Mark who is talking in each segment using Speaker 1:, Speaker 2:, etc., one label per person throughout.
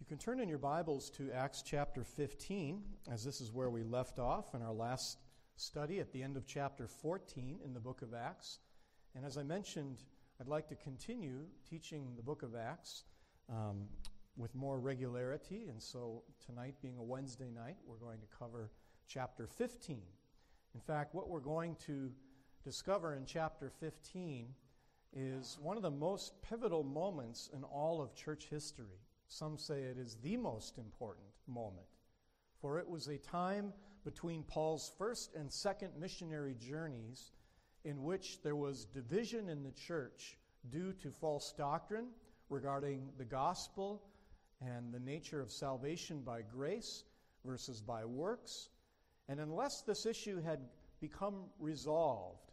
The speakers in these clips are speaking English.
Speaker 1: You can turn in your Bibles to Acts chapter 15, as this is where we left off in our last study at the end of chapter 14 in the book of Acts. And as I mentioned, I'd like to continue teaching the book of Acts with more regularity. And so tonight, being a Wednesday night, we're going to cover chapter 15. In fact, what we're going to discover in chapter 15 is one of the most pivotal moments in all of church history. Some say it is the most important moment, for it was a time between Paul's first and second missionary journeys in which there was division in the church due to false doctrine regarding the gospel and the nature of salvation by grace versus by works. And unless this issue had become resolved,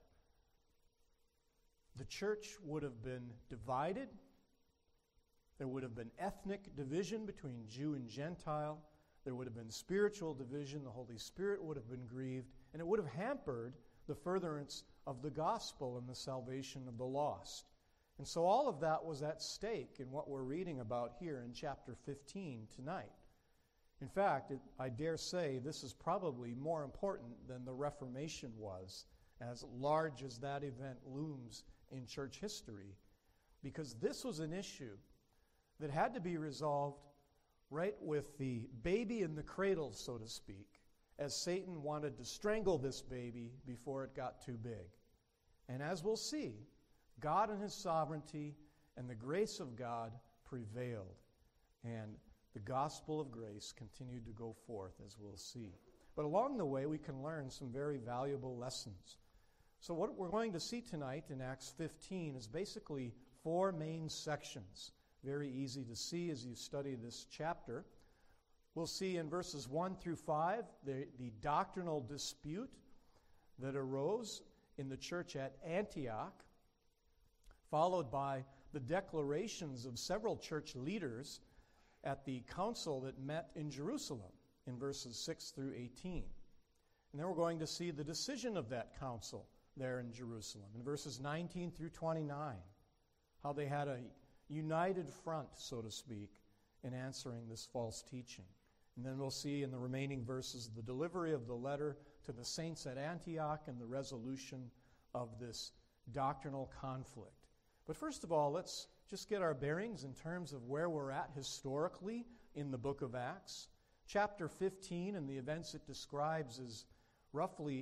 Speaker 1: the church would have been divided. There would have been ethnic division between Jew and Gentile. There would have been spiritual division. The Holy Spirit would have been grieved. And it would have hampered the furtherance of the gospel and the salvation of the lost. And so all of that was at stake in what we're reading about here in chapter 15 tonight. In fact, I dare say this is probably more important than the Reformation was, as large as that event looms in church history, because this was an issue that had to be resolved right with the baby in the cradle, so to speak, as Satan wanted to strangle this baby before it got too big. And as we'll see, God in his sovereignty and the grace of God prevailed, and the gospel of grace continued to go forth, as we'll see. But along the way, we can learn some very valuable lessons. So what we're going to see tonight in Acts 15 is basically four main sections. Very easy to see as you study this chapter. We'll see in verses 1 through 5 the doctrinal dispute that arose in the church at Antioch, followed by the declarations of several church leaders at the council that met in Jerusalem in verses 6 through 18. And then we're going to see the decision of that council there in Jerusalem in verses 19 through 29, how they had a united front, so to speak, in answering this false teaching. And then we'll see in the remaining verses the delivery of the letter to the saints at Antioch and the resolution of this doctrinal conflict. But first of all, let's just get our bearings in terms of where we're at historically in the book of Acts. Chapter 15 and the events it describes is roughly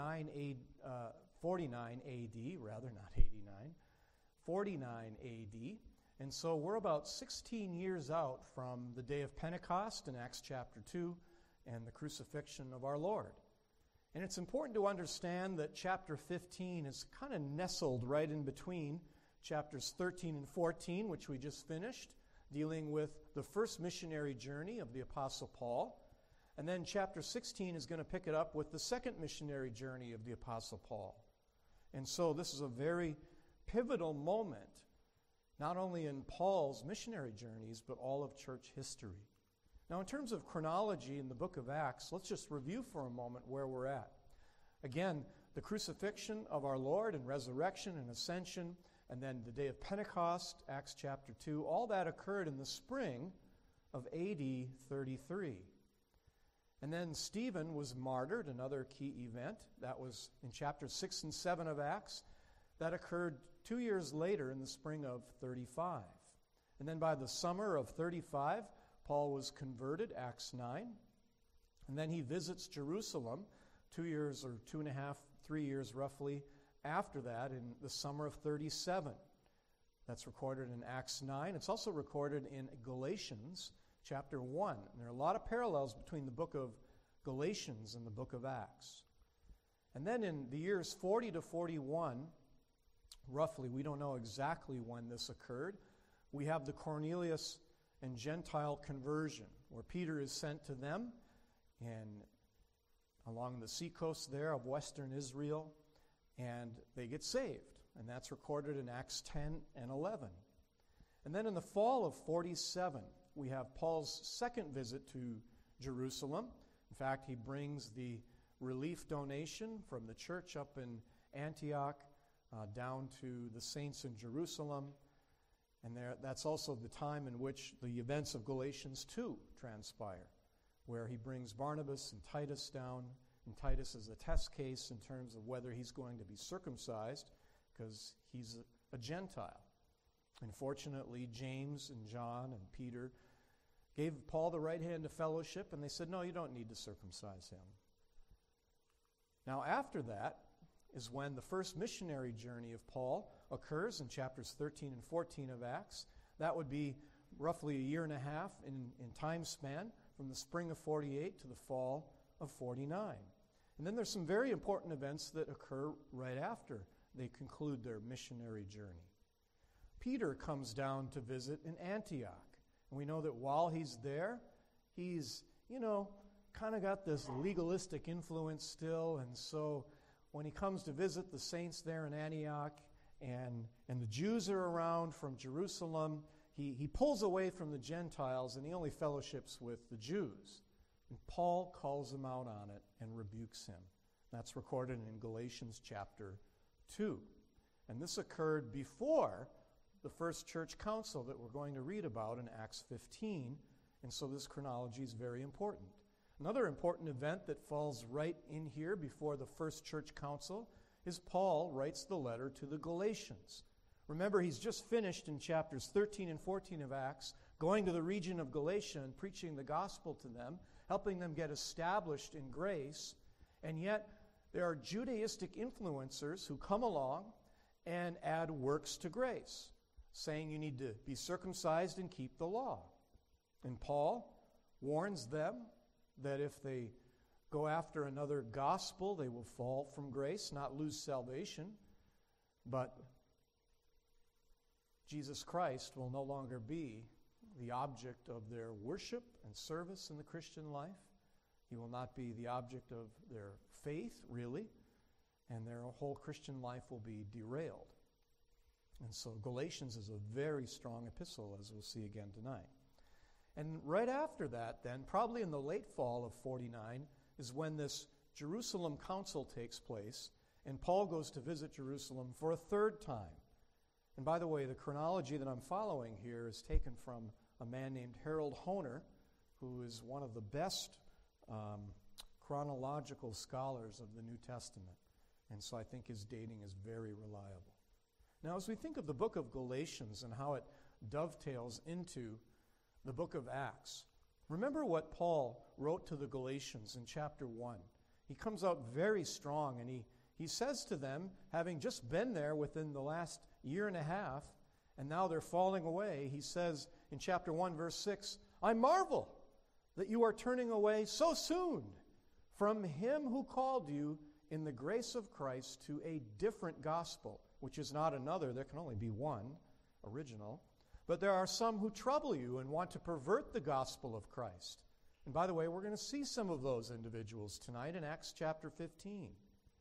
Speaker 1: 49 A.D., rather not 89, 49 A.D., and so we're about 16 years out from the day of Pentecost in Acts chapter 2 and the crucifixion of our Lord. And it's important to understand that chapter 15 is kind of nestled right in between chapters 13 and 14, which we just finished, dealing with the first missionary journey of the Apostle Paul. And then chapter 16 is going to pick it up with the second missionary journey of the Apostle Paul. And so this is a very pivotal moment, not only in Paul's missionary journeys, but all of church history. Now, in terms of chronology in the book of Acts, let's just review for a moment where we're at. Again, the crucifixion of our Lord and resurrection and ascension, and then the day of Pentecost, Acts chapter 2, all that occurred in the spring of AD 33. And then Stephen was martyred, another key event. That was in chapters 6 and 7 of Acts. That occurred 2 years later in the spring of 35. And then by the summer of 35, Paul was converted, Acts 9. And then he visits Jerusalem 2 years or 2.5, 3 years roughly after that in the summer of 37. That's recorded in Acts 9. It's also recorded in Galatians chapter 1. And there are a lot of parallels between the book of Galatians and the book of Acts. And then in the years 40 to 41, roughly, we don't know exactly when this occurred, we have the Cornelius and Gentile conversion, where Peter is sent to them and along the seacoast there of western Israel, and they get saved. And that's recorded in Acts 10 and 11. And then in the fall of 47, we have Paul's second visit to Jerusalem. In fact, he brings the relief donation from the church up in Antioch down to the saints in Jerusalem. And that's also the time in which the events of Galatians 2 transpire, where he brings Barnabas and Titus down, and Titus is a test case in terms of whether he's going to be circumcised, because he's a Gentile. And fortunately, James and John and Peter gave Paul the right hand of fellowship, and they said, no, you don't need to circumcise him. Now, after that is when the first missionary journey of Paul occurs in chapters 13 and 14 of Acts. That would be roughly a year and a half in time span, from the spring of 48 to the fall of 49. And then there's some very important events that occur right after they conclude their missionary journey. Peter comes down to visit in Antioch. And we know that while he's there, he's, kind of got this legalistic influence still. And so when he comes to visit the saints there in Antioch and the Jews are around from Jerusalem, he pulls away from the Gentiles and he only fellowships with the Jews. And Paul calls him out on it and rebukes him. That's recorded in Galatians chapter 2. And this occurred before the first church council that we're going to read about in Acts 15. And so this chronology is very important. Another important event that falls right in here before the first church council is Paul writes the letter to the Galatians. Remember, he's just finished in chapters 13 and 14 of Acts, going to the region of Galatia and preaching the gospel to them, helping them get established in grace. And yet, there are Judaistic influencers who come along and add works to grace, saying you need to be circumcised and keep the law. And Paul warns them that if they go after another gospel, they will fall from grace, not lose salvation, but Jesus Christ will no longer be the object of their worship and service in the Christian life. He will not be the object of their faith, really, and their whole Christian life will be derailed. And so Galatians is a very strong epistle, as we'll see again tonight. And right after that, then, probably in the late fall of 49, is when this Jerusalem council takes place, and Paul goes to visit Jerusalem for a third time. And by the way, the chronology that I'm following here is taken from a man named Harold Hoehner, who is one of the best chronological scholars of the New Testament. And so I think his dating is very reliable. Now, as we think of the book of Galatians and how it dovetails into the book of Acts, remember what Paul wrote to the Galatians in chapter 1. He comes out very strong, and he says to them, having just been there within the last year and a half, and now they're falling away, he says in chapter 1, verse 6, I marvel that you are turning away so soon from him who called you in the grace of Christ to a different gospel, which is not another. There can only be one original. But there are some who trouble you and want to pervert the gospel of Christ. And by the way, we're going to see some of those individuals tonight in Acts chapter 15.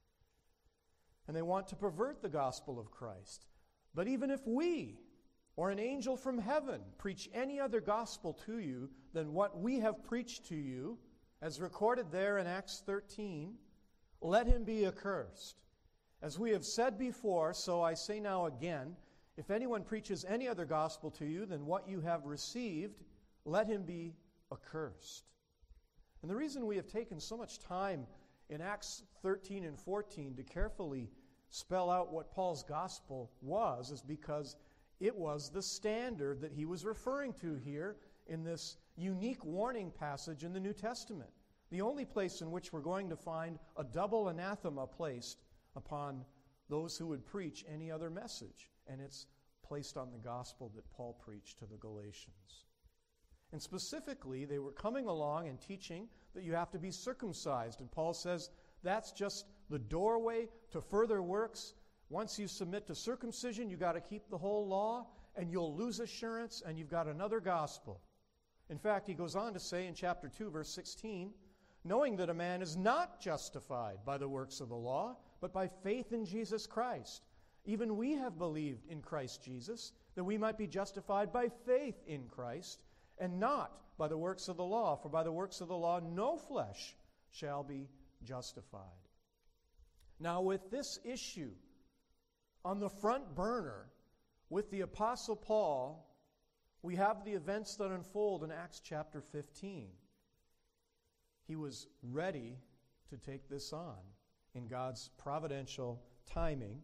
Speaker 1: And they want to pervert the gospel of Christ. But even if we, or an angel from heaven, preach any other gospel to you than what we have preached to you, as recorded there in Acts 13, let him be accursed. As we have said before, so I say now again, if anyone preaches any other gospel to you than what you have received, let him be accursed. And the reason we have taken so much time in Acts 13 and 14 to carefully spell out what Paul's gospel was is because it was the standard that he was referring to here in this unique warning passage in the New Testament. The only place in which we're going to find a double anathema placed upon those who would preach any other message. And it's placed on the gospel that Paul preached to the Galatians. And specifically, they were coming along and teaching that you have to be circumcised. And Paul says that's just the doorway to further works. Once you submit to circumcision, you've got to keep the whole law, and you'll lose assurance, and you've got another gospel. In fact, he goes on to say in chapter 2, verse 16, knowing that a man is not justified by the works of the law, but by faith in Jesus Christ. Even we have believed in Christ Jesus, that we might be justified by faith in Christ, and not by the works of the law. For by the works of the law no flesh shall be justified. Now with this issue on the front burner with the Apostle Paul, we have the events that unfold in Acts chapter 15. He was ready to take this on in God's providential timing.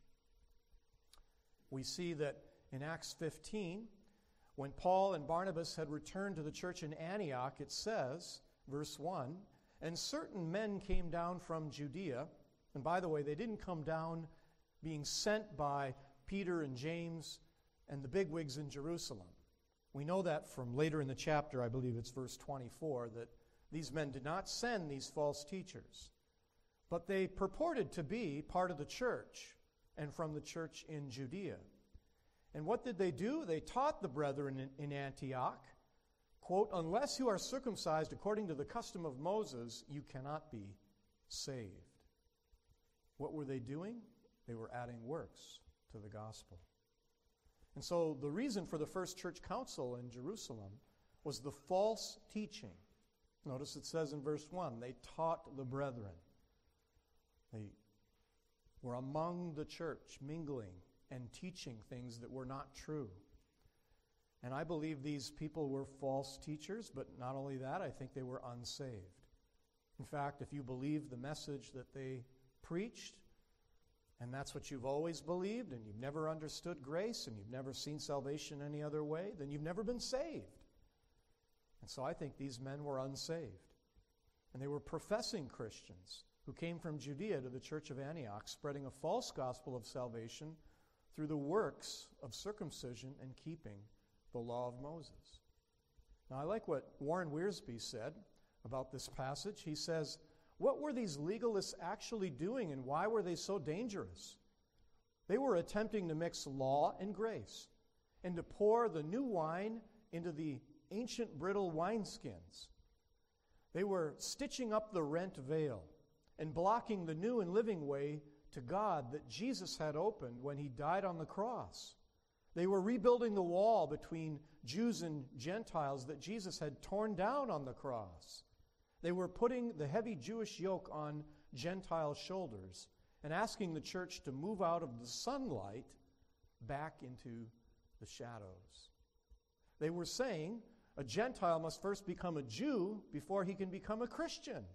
Speaker 1: We see that in Acts 15, when Paul and Barnabas had returned to the church in Antioch, it says, verse 1, "And certain men came down from Judea." And by the way, they didn't come down being sent by Peter and James and the bigwigs in Jerusalem. We know that from later in the chapter, I believe it's verse 24, that these men did not send these false teachers. But they purported to be part of the church and from the church in Judea. And what did they do? They taught the brethren in Antioch, quote, "Unless you are circumcised according to the custom of Moses, you cannot be saved." What were they doing? They were adding works to the gospel. And so the reason for the first church council in Jerusalem was the false teaching. Notice it says in verse 1, they taught the brethren. They were among the church, mingling and teaching things that were not true. And I believe these people were false teachers, but not only that, I think they were unsaved. In fact, if you believe the message that they preached, and that's what you've always believed, and you've never understood grace, and you've never seen salvation any other way, then you've never been saved. And so I think these men were unsaved. And they were professing Christians who came from Judea to the church of Antioch, spreading a false gospel of salvation through the works of circumcision and keeping the law of Moses. Now, I like what Warren Wiersbe said about this passage. He says, "What were these legalists actually doing, and why were they so dangerous? They were attempting to mix law and grace, and to pour the new wine into the ancient brittle wineskins. They were stitching up the rent veil and blocking the new and living way to God that Jesus had opened when he died on the cross. They were rebuilding the wall between Jews and Gentiles that Jesus had torn down on the cross. They were putting the heavy Jewish yoke on Gentile shoulders and asking the church to move out of the sunlight back into the shadows. They were saying a Gentile must first become a Jew before he can become a Christian.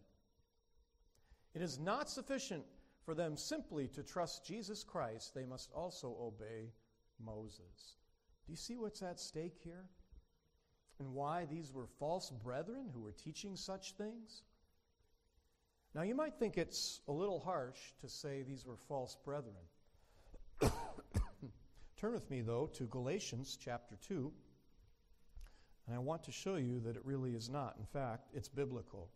Speaker 1: It is not sufficient for them simply to trust Jesus Christ. They must also obey Moses." Do you see what's at stake here? And why these were false brethren who were teaching such things? Now, you might think it's a little harsh to say these were false brethren. Turn with me, though, to Galatians chapter 2. And I want to show you that it really is not. In fact, it's biblical.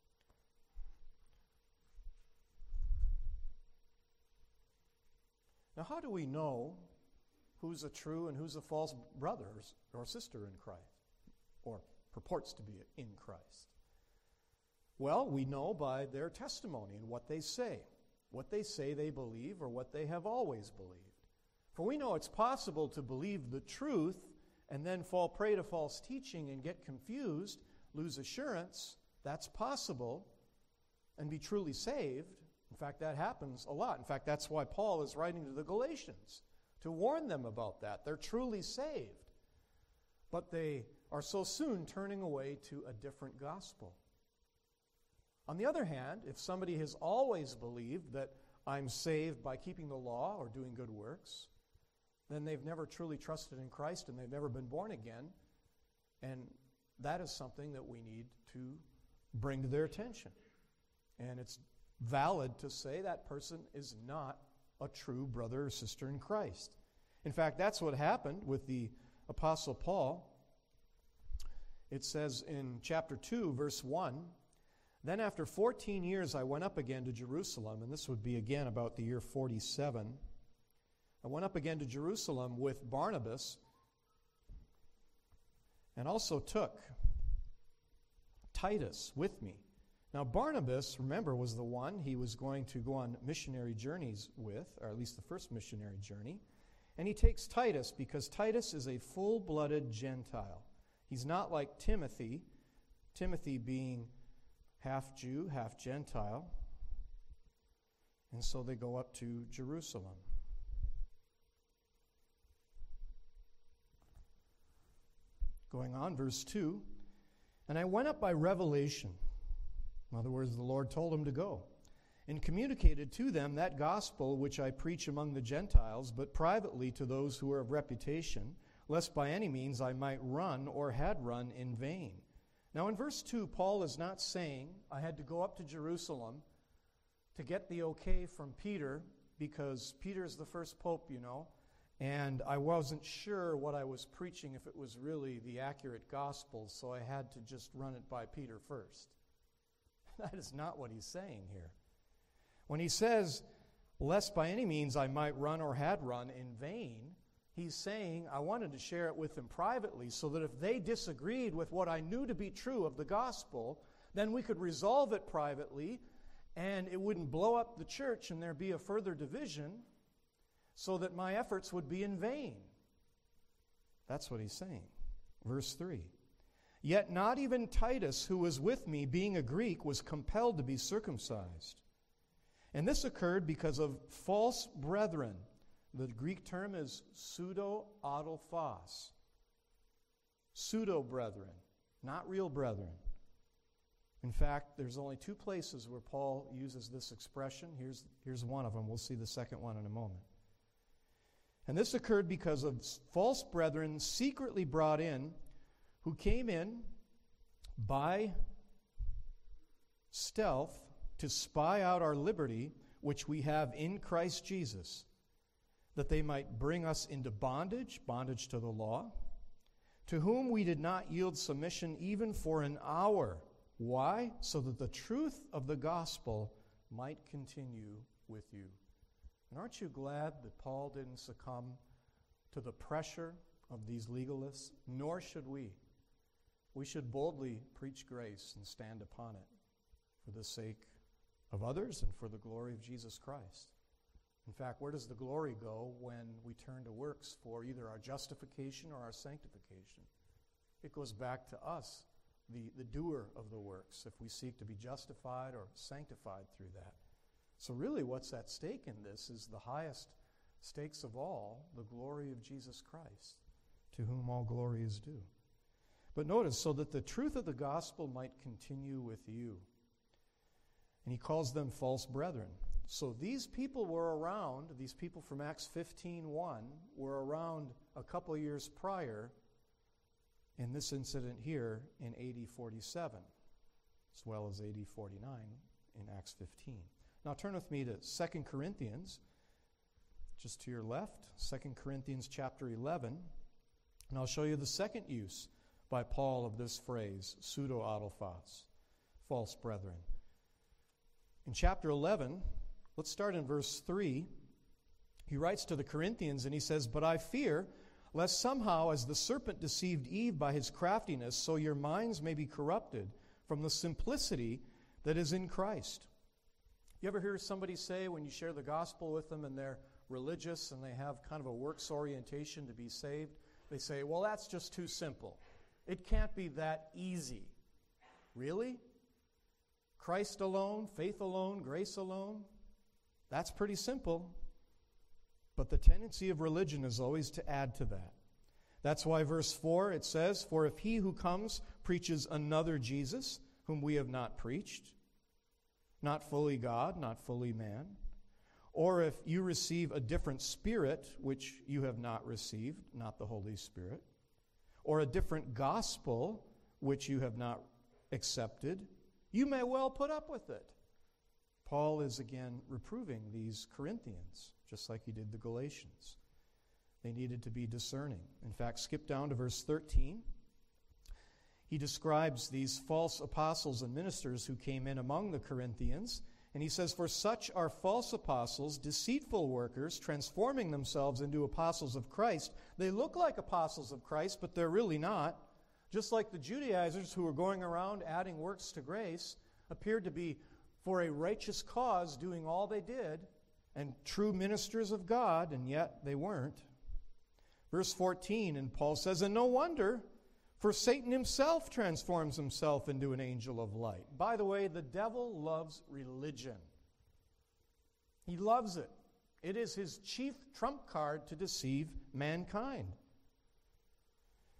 Speaker 1: Now, how do we know who's a true and who's a false brother or sister in Christ, or purports to be in Christ? Well, we know by their testimony and what they say they believe or what they have always believed. For we know it's possible to believe the truth and then fall prey to false teaching and get confused, lose assurance. That's possible, and be truly saved. In fact, that happens a lot. In fact, that's why Paul is writing to the Galatians, to warn them about that. They're truly saved, but they are so soon turning away to a different gospel. On the other hand, if somebody has always believed that I'm saved by keeping the law or doing good works, then they've never truly trusted in Christ and they've never been born again. And that is something that we need to bring to their attention. And it's valid to say that person is not a true brother or sister in Christ. In fact, that's what happened with the Apostle Paul. It says in chapter 2, verse 1, "Then after 14 years I went up again to Jerusalem," and this would be again about the year 47. "I went up again to Jerusalem with Barnabas, and also took Titus with me." Now Barnabas, remember, was the one he was going to go on missionary journeys with, or at least the first missionary journey. And he takes Titus because Titus is a full-blooded Gentile. He's not like Timothy, Timothy being half Jew, half Gentile. And so they go up to Jerusalem. Going on, verse 2, and I went up by revelation. In other words, the Lord told him to go, and communicated to them that gospel which I preach among the Gentiles, but privately to those who are of reputation, lest by any means I might run or had run in vain. Now in verse 2, Paul is not saying, I had to go up to Jerusalem to get the okay from Peter, because Peter's the first pope, you know, and I wasn't sure what I was preaching, if it was really the accurate gospel, so I had to just run it by Peter first. That is not what he's saying here. When he says, lest by any means I might run or had run in vain, he's saying I wanted to share it with them privately so that if they disagreed with what I knew to be true of the gospel, then we could resolve it privately and it wouldn't blow up the church and there'd be a further division so that my efforts would be in vain. That's what he's saying. Verse 3. Yet not even Titus, who was with me, being a Greek, was compelled to be circumcised. And this occurred because of false brethren. The Greek term is pseudo-adelphos. Pseudo-brethren, not real brethren. In fact, there's only two places where Paul uses this expression. Here's one of them. We'll see the second one in a moment. And this occurred because of false brethren secretly brought in, who came in by stealth to spy out our liberty, which we have in Christ Jesus, that they might bring us into bondage to the law, to whom we did not yield submission even for an hour. Why? So that the truth of the gospel might continue with you. And aren't you glad that Paul didn't succumb to the pressure of these legalists? Nor should we. We should boldly preach grace and stand upon it for the sake of others and for the glory of Jesus Christ. In fact, where does the glory go when we turn to works for either our justification or our sanctification? It goes back to us, the doer of the works, if we seek to be justified or sanctified through that. So really what's at stake in this is the highest stakes of all, the glory of Jesus Christ, to whom all glory is due. But notice, so that the truth of the gospel might continue with you. And he calls them false brethren. So these people were around, these people from Acts 15:1 were around a couple of years prior in this incident here in AD 47, as well as AD 49 in Acts 15. Now turn with me to 2 Corinthians, just to your left, 2 Corinthians chapter 11, and I'll show you the second use by Paul of this phrase, pseudo-adelphos, false brethren. In chapter 11, let's start in verse 3. He writes to the Corinthians and he says, "But I fear, lest somehow as the serpent deceived Eve by his craftiness, so your minds may be corrupted from the simplicity that is in Christ." You ever hear somebody say when you share the gospel with them and they're religious and they have kind of a works orientation to be saved, they say, well, that's just too simple. It can't be that easy. Really? Christ alone, faith alone, grace alone? That's pretty simple. But the tendency of religion is always to add to that. That's why verse 4, it says, "For if he who comes preaches another Jesus, whom we have not preached, not fully God, not fully man, or if you receive a different spirit, which you have not received, not the Holy Spirit, or a different gospel, which you have not accepted, you may well put up with it." Paul is again reproving these Corinthians, just like he did the Galatians. They needed to be discerning. In fact, skip down to verse 13. He describes these false apostles and ministers who came in among the Corinthians, and he says, "For such are false apostles, deceitful workers, transforming themselves into apostles of Christ." They look like apostles of Christ, but they're really not. Just like the Judaizers who were going around adding works to grace appeared to be for a righteous cause doing all they did, and true ministers of God, and yet they weren't. Verse 14, and Paul says, "And no wonder, for Satan himself transforms himself into an angel of light." By the way, the devil loves religion. He loves it. It is his chief trump card to deceive mankind.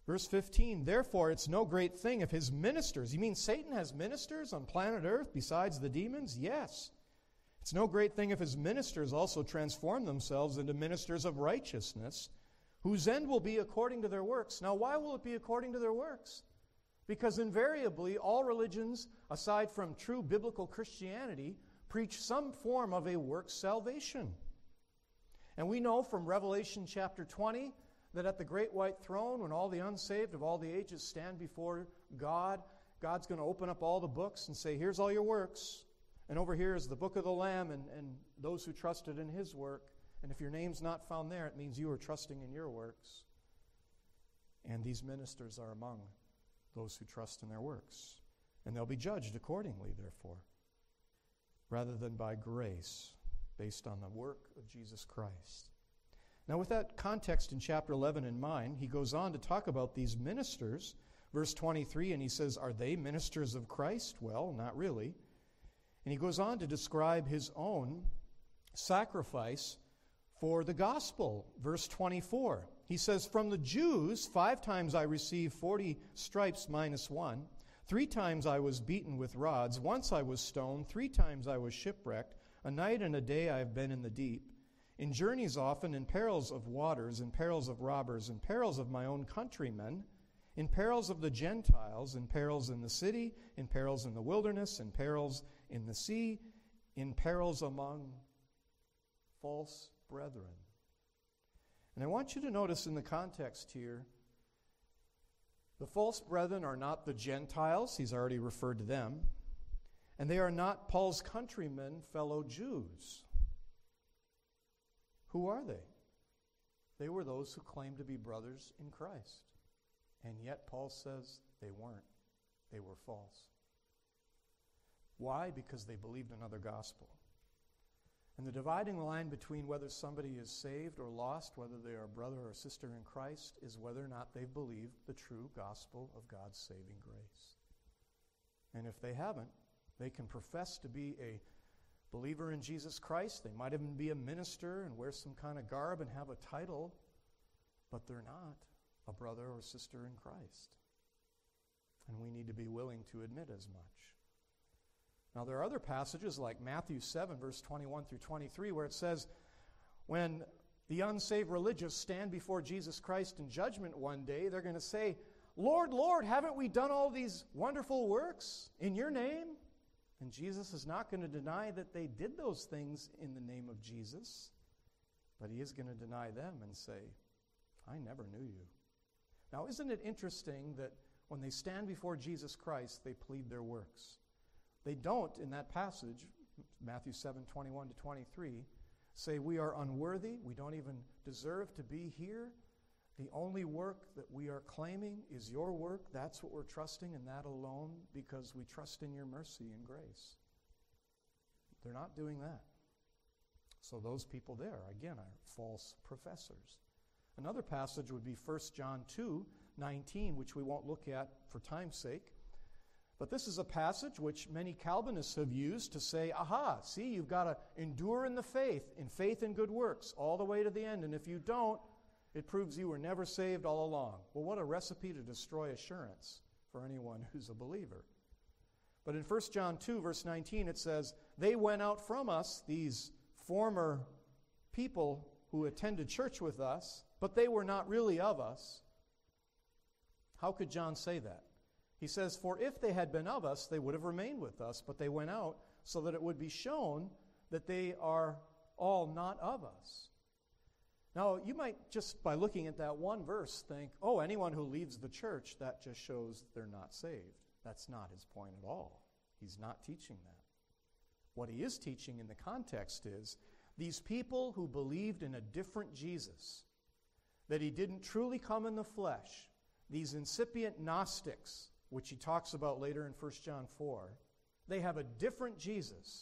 Speaker 1: Verse 15, therefore it's no great thing if his ministers, you mean Satan has ministers on planet Earth besides the demons? Yes. It's no great thing if his ministers also transform themselves into ministers of righteousness, whose end will be according to their works. Now, why will it be according to their works? Because invariably, all religions, aside from true biblical Christianity, preach some form of a works salvation. And we know from Revelation chapter 20 that at the great white throne, when all the unsaved of all the ages stand before God, God's going to open up all the books and say, here's all your works. And over here is the book of the Lamb and those who trusted in his work. And if your name's not found there, it means you are trusting in your works. And these ministers are among those who trust in their works. And they'll be judged accordingly, therefore, rather than by grace, based on the work of Jesus Christ. Now, with that context in chapter 11 in mind, he goes on to talk about these ministers. Verse 23, and he says, are they ministers of Christ? Well, not really. And he goes on to describe his own sacrifice for the gospel. Verse 24, he says, from the Jews, 5 times I received 40 stripes minus 1. 3 times I was beaten with rods. Once I was stoned. 3 times I was shipwrecked. A night and a day I have been in the deep. In journeys often, in perils of waters, in perils of robbers, in perils of my own countrymen, in perils of the Gentiles, in perils in the city, in perils in the wilderness, in perils in the sea, in perils among false brethren. And I want you to notice in the context here, the false brethren are not the Gentiles. He's already referred to them. And they are not Paul's countrymen, fellow Jews. Who are they? They were those who claimed to be brothers in Christ. And yet Paul says they weren't. They were false. Why? Because they believed another gospel. And the dividing line between whether somebody is saved or lost, whether they are a brother or sister in Christ, is whether or not they've believed the true gospel of God's saving grace. And if they haven't, they can profess to be a believer in Jesus Christ. They might even be a minister and wear some kind of garb and have a title, but they're not a brother or sister in Christ. And we need to be willing to admit as much. Now, there are other passages like Matthew 7, verse 21 through 23, where it says, when the unsaved religious stand before Jesus Christ in judgment one day, they're going to say, Lord, Lord, haven't we done all these wonderful works in your name? And Jesus is not going to deny that they did those things in the name of Jesus, but he is going to deny them and say, I never knew you. Now, isn't it interesting that when they stand before Jesus Christ, they plead their works? They don't, in that passage, Matthew 7, 21 to 23, say we are unworthy, we don't even deserve to be here. The only work that we are claiming is your work. That's what we're trusting, and that alone, because we trust in your mercy and grace. They're not doing that. So those people there, again, are false professors. Another passage would be 1 John 2, 19, which we won't look at for time's sake. But this is a passage which many Calvinists have used to say, aha, see, you've got to endure in the faith and good works, all the way to the end. And if you don't, it proves you were never saved all along. Well, what a recipe to destroy assurance for anyone who's a believer. But in 1 John 2, verse 19, it says, they went out from us, these former people who attended church with us, but they were not really of us. How could John say that? He says, for if they had been of us, they would have remained with us, but they went out so that it would be shown that they are all not of us. Now, you might just by looking at that one verse think, oh, anyone who leaves the church, that just shows they're not saved. That's not his point at all. He's not teaching that. What he is teaching in the context is these people who believed in a different Jesus, that he didn't truly come in the flesh, these incipient Gnostics, which he talks about later in 1 John 4, they have a different Jesus.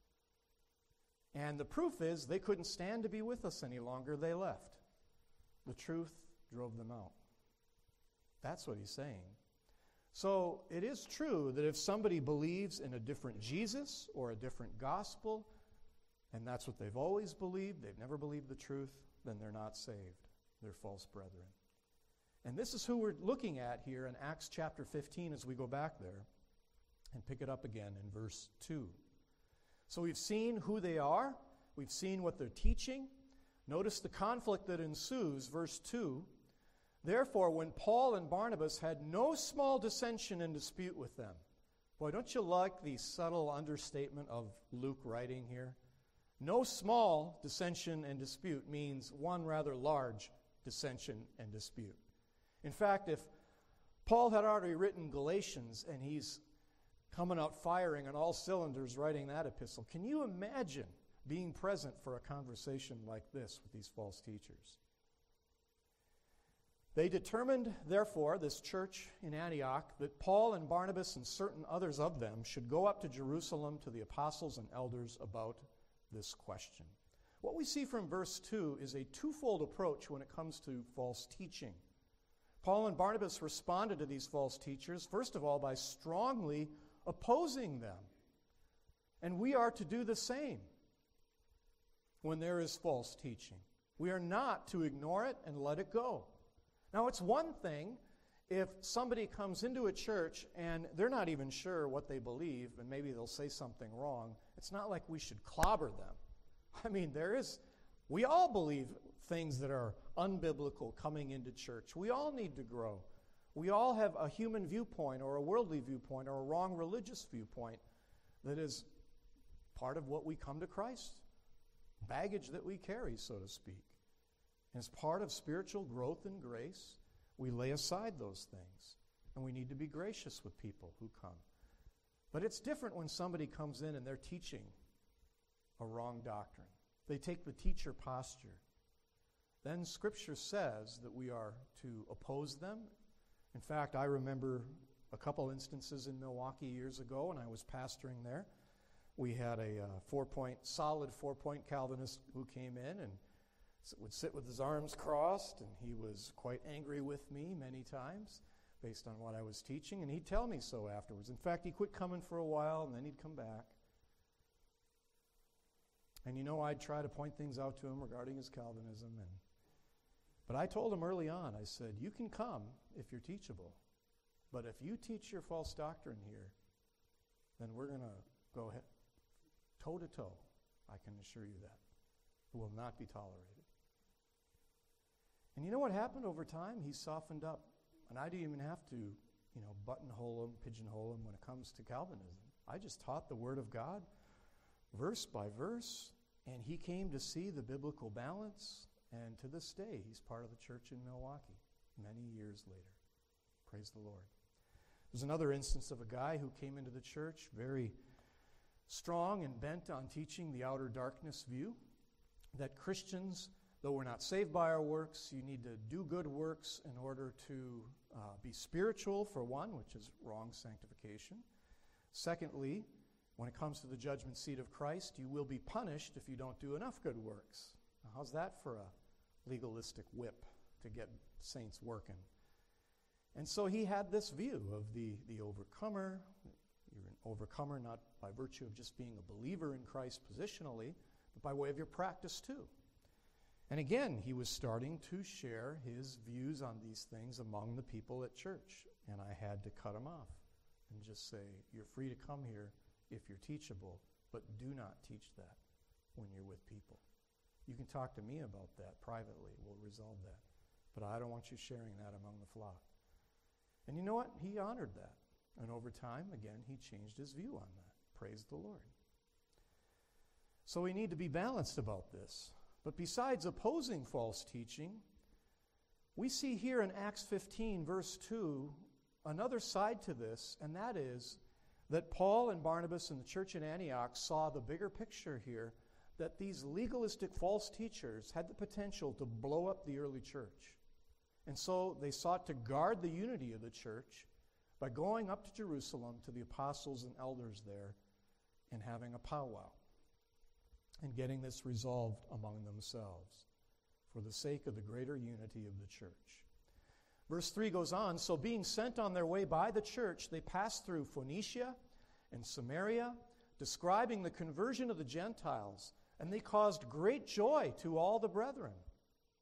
Speaker 1: And the proof is they couldn't stand to be with us any longer. They left. The truth drove them out. That's what he's saying. So it is true that if somebody believes in a different Jesus or a different gospel, and that's what they've always believed, they've never believed the truth, then they're not saved. They're false brethren. And this is who we're looking at here in Acts chapter 15 as we go back there and pick it up again in verse 2. So we've seen who they are. We've seen what they're teaching. Notice the conflict that ensues, verse 2. Therefore, when Paul and Barnabas had no small dissension and dispute with them. Boy, don't you like the subtle understatement of Luke writing here? No small dissension and dispute means one rather large dissension and dispute. In fact, if Paul had already written Galatians and he's coming out firing on all cylinders writing that epistle, can you imagine being present for a conversation like this with these false teachers? They determined, therefore, this church in Antioch, that Paul and Barnabas and certain others of them should go up to Jerusalem to the apostles and elders about this question. What we see from verse 2 is a twofold approach when it comes to false teaching. Paul and Barnabas responded to these false teachers, first of all, by strongly opposing them. And we are to do the same when there is false teaching. We are not to ignore it and let it go. Now, it's one thing if somebody comes into a church and they're not even sure what they believe, and maybe they'll say something wrong. It's not like we should clobber them. I mean, we all believe things that are unbiblical coming into church. We all need to grow. We all have a human viewpoint or a worldly viewpoint or a wrong religious viewpoint that is part of what we come to Christ, baggage that we carry, so to speak. As part of spiritual growth and grace, we lay aside those things, and we need to be gracious with people who come. But it's different when somebody comes in and they're teaching a wrong doctrine. They take the teacher posture. Then Scripture says that we are to oppose them. In fact, I remember a couple instances in Milwaukee years ago when I was pastoring there. We had a solid four-point Calvinist who came in and would sit with his arms crossed, and he was quite angry with me many times based on what I was teaching, and he'd tell me so afterwards. In fact, he quit coming for a while, and then he'd come back. And I'd try to point things out to him regarding his Calvinism. But I told him early on, I said, you can come if you're teachable, but if you teach your false doctrine here, then we're going to go ahead, toe to toe. I can assure you that. It will not be tolerated. And you know what happened over time? He softened up. And I didn't even have to, buttonhole him, pigeonhole him when it comes to Calvinism. I just taught the Word of God, verse by verse, and he came to see the biblical balance, and to this day, he's part of the church in Milwaukee, many years later. Praise the Lord. There's another instance of a guy who came into the church very strong and bent on teaching the outer darkness view, that Christians, though we're not saved by our works, you need to do good works in order to be spiritual, for one, which is wrong sanctification. Secondly, when it comes to the judgment seat of Christ, you will be punished if you don't do enough good works. Now, how's that for a legalistic whip to get saints working? And so he had this view of the overcomer. You're an overcomer not by virtue of just being a believer in Christ positionally, but by way of your practice too. And again, he was starting to share his views on these things among the people at church. And I had to cut him off and just say, you're free to come here if you're teachable, but do not teach that when you're with people. You can talk to me about that privately. We'll resolve that. But I don't want you sharing that among the flock. And you know what? He honored that. And over time, again, he changed his view on that. Praise the Lord. So we need to be balanced about this. But besides opposing false teaching, we see here in Acts 15, verse 2, another side to this, and that is that Paul and Barnabas and the church in Antioch saw the bigger picture here, that these legalistic false teachers had the potential to blow up the early church. And so they sought to guard the unity of the church by going up to Jerusalem to the apostles and elders there and having a powwow and getting this resolved among themselves for the sake of the greater unity of the church. Verse 3 goes on, so being sent on their way by the church, they passed through Phoenicia and Samaria, describing the conversion of the Gentiles, and they caused great joy to all the brethren.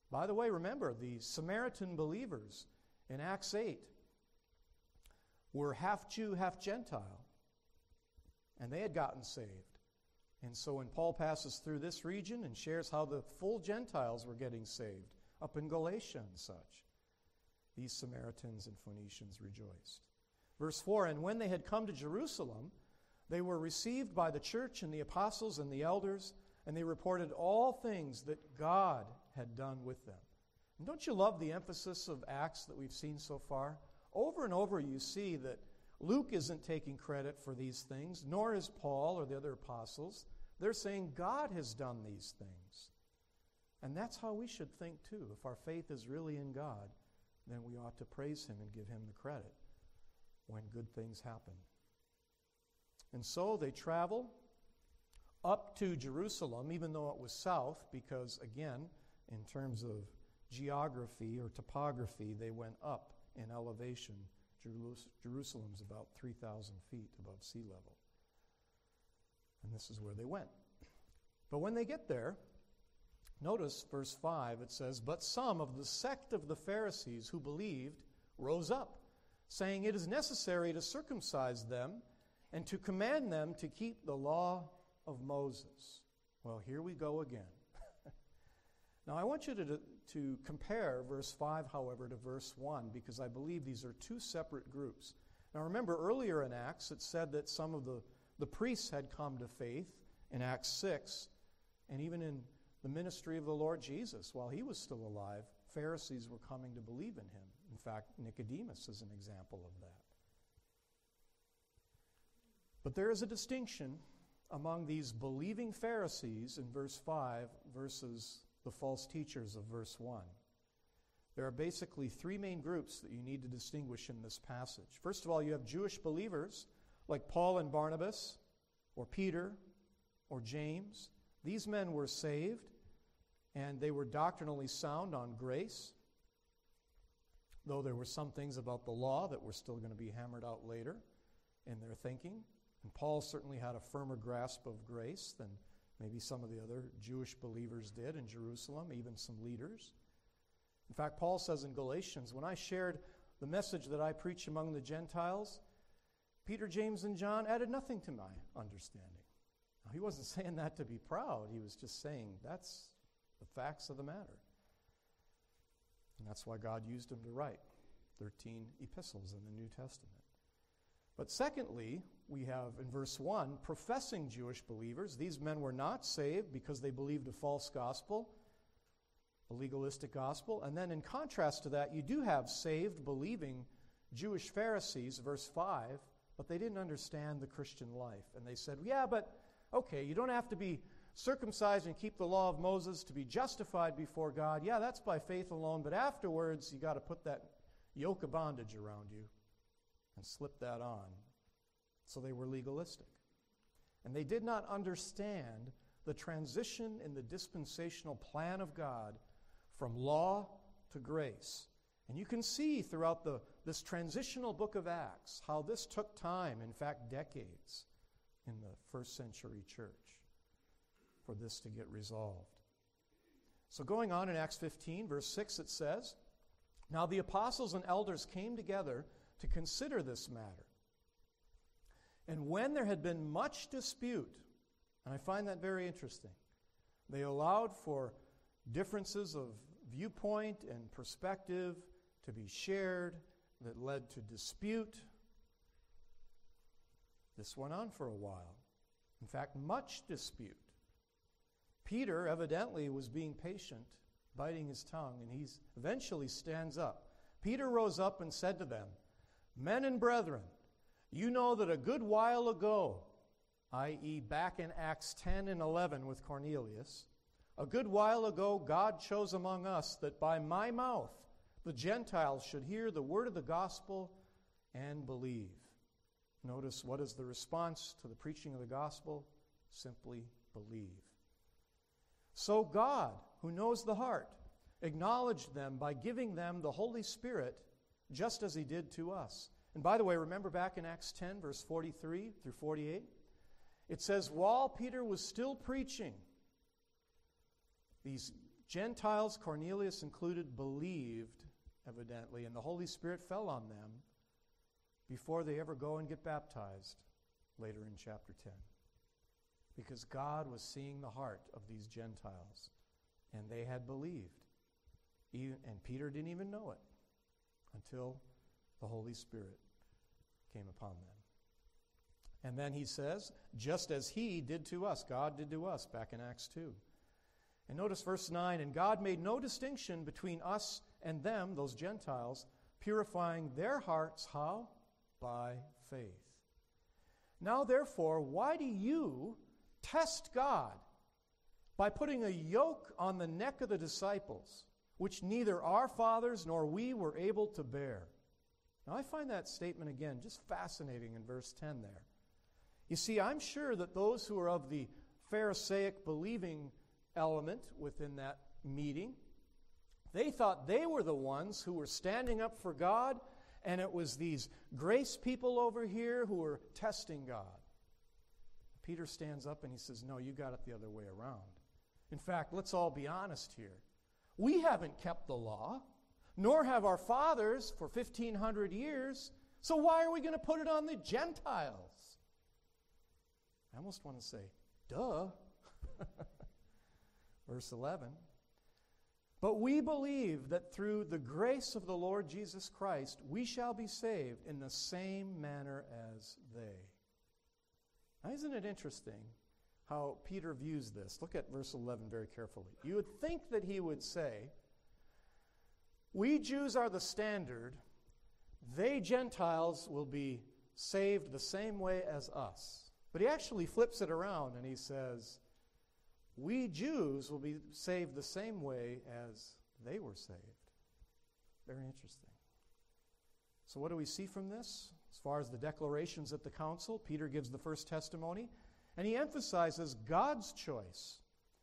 Speaker 1: By the way, remember, the Samaritan believers in Acts 8 were half Jew, half Gentile, and they had gotten saved. And so when Paul passes through this region and shares how the full Gentiles were getting saved up in Galatia and such, these Samaritans and Phoenicians rejoiced. Verse 4, and when they had come to Jerusalem, they were received by the church and the apostles and the elders, and they reported all things that God had done with them. And don't you love the emphasis of Acts that we've seen so far? Over and over you see that Luke isn't taking credit for these things, nor is Paul or the other apostles. They're saying God has done these things. And that's how we should think too. If our faith is really in God, then we ought to praise Him and give Him the credit when good things happen. And so they travel up to Jerusalem, even though it was south, because again, in terms of geography or topography, they went up in elevation. Jerusalem's about 3,000 feet above sea level. And this is where they went. But when they get there, notice verse 5, it says, but some of the sect of the Pharisees who believed rose up, saying, it is necessary to circumcise them and to command them to keep the law of Moses. Well, here we go again. Now, I want you to compare verse 5, however, to verse 1, because I believe these are two separate groups. Now, remember, earlier in Acts, it said that some of the priests had come to faith in Acts 6, and even in the ministry of the Lord Jesus, while he was still alive, Pharisees were coming to believe in him. In fact, Nicodemus is an example of that. But there is a distinction among these believing Pharisees in verse 5 versus the false teachers of verse 1. There are basically three main groups that you need to distinguish in this passage. First of all, you have Jewish believers like Paul and Barnabas, or Peter, or James. These men were saved, and they were doctrinally sound on grace, though there were some things about the law that were still going to be hammered out later in their thinking. And Paul certainly had a firmer grasp of grace than maybe some of the other Jewish believers did in Jerusalem, even some leaders. In fact, Paul says in Galatians, when I shared the message that I preach among the Gentiles, Peter, James, and John added nothing to my understanding. Now, he wasn't saying that to be proud. He was just saying that's the facts of the matter. And that's why God used him to write 13 epistles in the New Testament. But secondly, we have in verse 1, professing Jewish believers. These men were not saved because they believed a false gospel, a legalistic gospel. And then in contrast to that, you do have saved, believing Jewish Pharisees, verse 5, but they didn't understand the Christian life. And they said, yeah, but okay, you don't have to be circumcised and keep the law of Moses to be justified before God. Yeah, that's by faith alone, but afterwards you got to put that yoke of bondage around you and slip that on. So they were legalistic. And they did not understand the transition in the dispensational plan of God from law to grace. And you can see throughout this transitional book of Acts how this took time, in fact decades, in the first century church for this to get resolved. So going on in Acts 15, verse 6, it says, now the apostles and elders came together to consider this matter. And when there had been much dispute, and I find that very interesting, they allowed for differences of viewpoint and perspective to be shared that led to dispute. This went on for a while. In fact, much dispute. Peter evidently was being patient, biting his tongue, and he eventually stands up. Peter rose up and said to them, men and brethren, you know that a good while ago, i.e. back in Acts 10 and 11 with Cornelius, a good while ago God chose among us that by my mouth the Gentiles should hear the word of the gospel and believe. Notice, what is the response to the preaching of the gospel? Simply believe. So God, who knows the heart, acknowledged them by giving them the Holy Spirit just as he did to us. And by the way, remember back in Acts 10, verse 43 through 48? It says, while Peter was still preaching, these Gentiles, Cornelius included, believed, evidently, and the Holy Spirit fell on them before they ever go and get baptized later in chapter 10. Because God was seeing the heart of these Gentiles, and they had believed. And Peter didn't even know it until the Holy Spirit came upon them. And then he says, just as he did to us, God did to us, back in Acts 2. And notice verse 9, and God made no distinction between us and them, those Gentiles, purifying their hearts, how? By faith. Now therefore, why do you test God by putting a yoke on the neck of the disciples, which neither our fathers nor we were able to bear? Now I find that statement again just fascinating in verse 10 there. You see, I'm sure that those who are of the Pharisaic believing element within that meeting, they thought they were the ones who were standing up for God, and it was these grace people over here who were testing God. Peter stands up and he says, no, you got it the other way around. In fact, let's all be honest here. We haven't kept the law, nor have our fathers for 1,500 years, so why are we going to put it on the Gentiles? I almost want to say, duh. Verse 11. But we believe that through the grace of the Lord Jesus Christ, we shall be saved in the same manner as they. Now, isn't it interesting how Peter views this? Look at verse 11 very carefully. You would think that he would say, we Jews are the standard, they Gentiles will be saved the same way as us. But he actually flips it around and he says, we Jews will be saved the same way as they were saved. Very interesting. So what do we see from this? As far as the declarations at the council, Peter gives the first testimony, and he emphasizes God's choice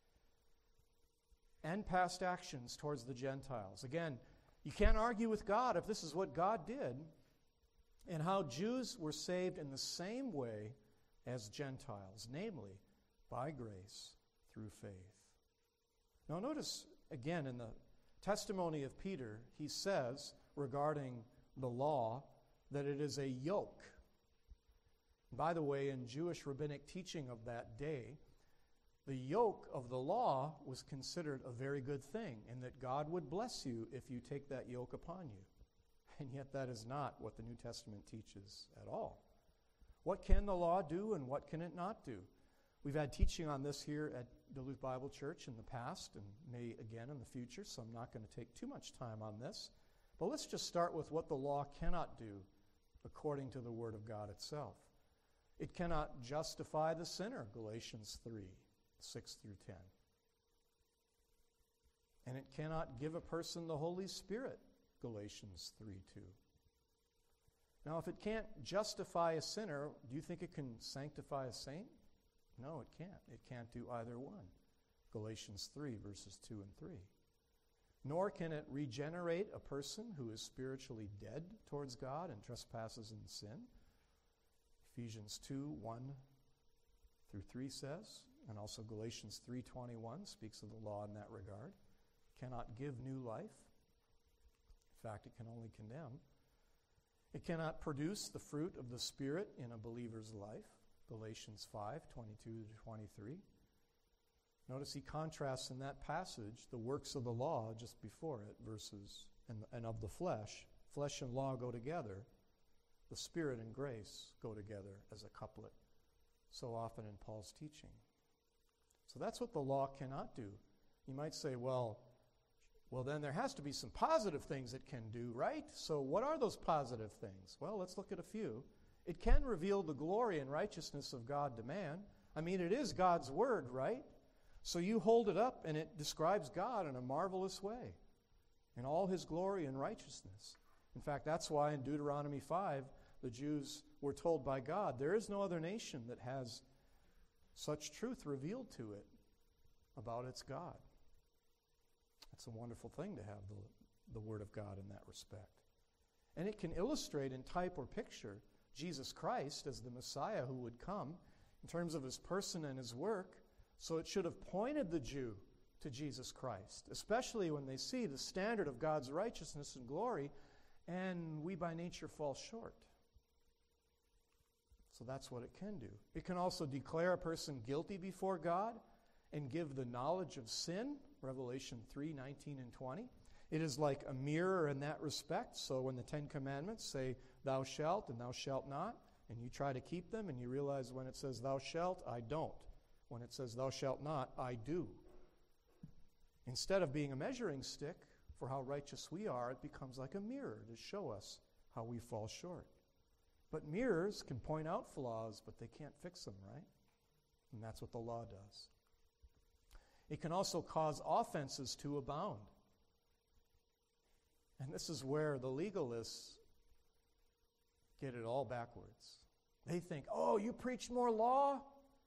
Speaker 1: and past actions towards the Gentiles. Again, you can't argue with God if this is what God did, and how Jews were saved in the same way as Gentiles, namely by grace through faith. Now notice again in the testimony of Peter, he says regarding the law that it is a yoke. By the way, in Jewish rabbinic teaching of that day, the yoke of the law was considered a very good thing, and that God would bless you if you take that yoke upon you. And yet that is not what the New Testament teaches at all. What can the law do and what can it not do? We've had teaching on this here at Duluth Bible Church in the past and may again in the future, so I'm not going to take too much time on this. But let's just start with what the law cannot do according to the Word of God itself. It cannot justify the sinner, Galatians 3, 6 through 10. And it cannot give a person the Holy Spirit, Galatians 3, 2. Now, if it can't justify a sinner, do you think it can sanctify a saint? No, it can't. It can't do either one. Galatians 3, verses 2 and 3. Nor can it regenerate a person who is spiritually dead towards God and trespasses in sin. Ephesians 2, 1 through 3 says, and also Galatians 3:21 speaks of the law in that regard. Cannot give new life. In fact, it can only condemn. It cannot produce the fruit of the Spirit in a believer's life. Galatians 5:22-23. Notice he contrasts in that passage the works of the law just before it, verses, and of the flesh. Flesh and law go together. The Spirit and grace go together as a couplet so often in Paul's teaching. So that's what the law cannot do. You might say, well, then there has to be some positive things it can do, right? So what are those positive things? Well, let's look at a few. It can reveal the glory and righteousness of God to man. I mean, it is God's word, right? So you hold it up and it describes God in a marvelous way in all his glory and righteousness. In fact, that's why in Deuteronomy 5, the Jews were told by God, there is no other nation that has such truth revealed to it about its God. It's a wonderful thing to have the Word of God in that respect. And it can illustrate in type or picture Jesus Christ as the Messiah who would come in terms of his person and his work. So it should have pointed the Jew to Jesus Christ, especially when they see the standard of God's righteousness and glory, and we by nature fall short. So that's what it can do. It can also declare a person guilty before God and give the knowledge of sin, Revelation 3:19 and 20. It is like a mirror in that respect. So when the Ten Commandments say, thou shalt and thou shalt not, and you try to keep them, and you realize when it says thou shalt, I don't. When it says thou shalt not, I do. Instead of being a measuring stick for how righteous we are, it becomes like a mirror to show us how we fall short. But mirrors can point out flaws, but they can't fix them, right? And that's what the law does. It can also cause offenses to abound. And this is where the legalists get it all backwards. They think, oh, you preach more law?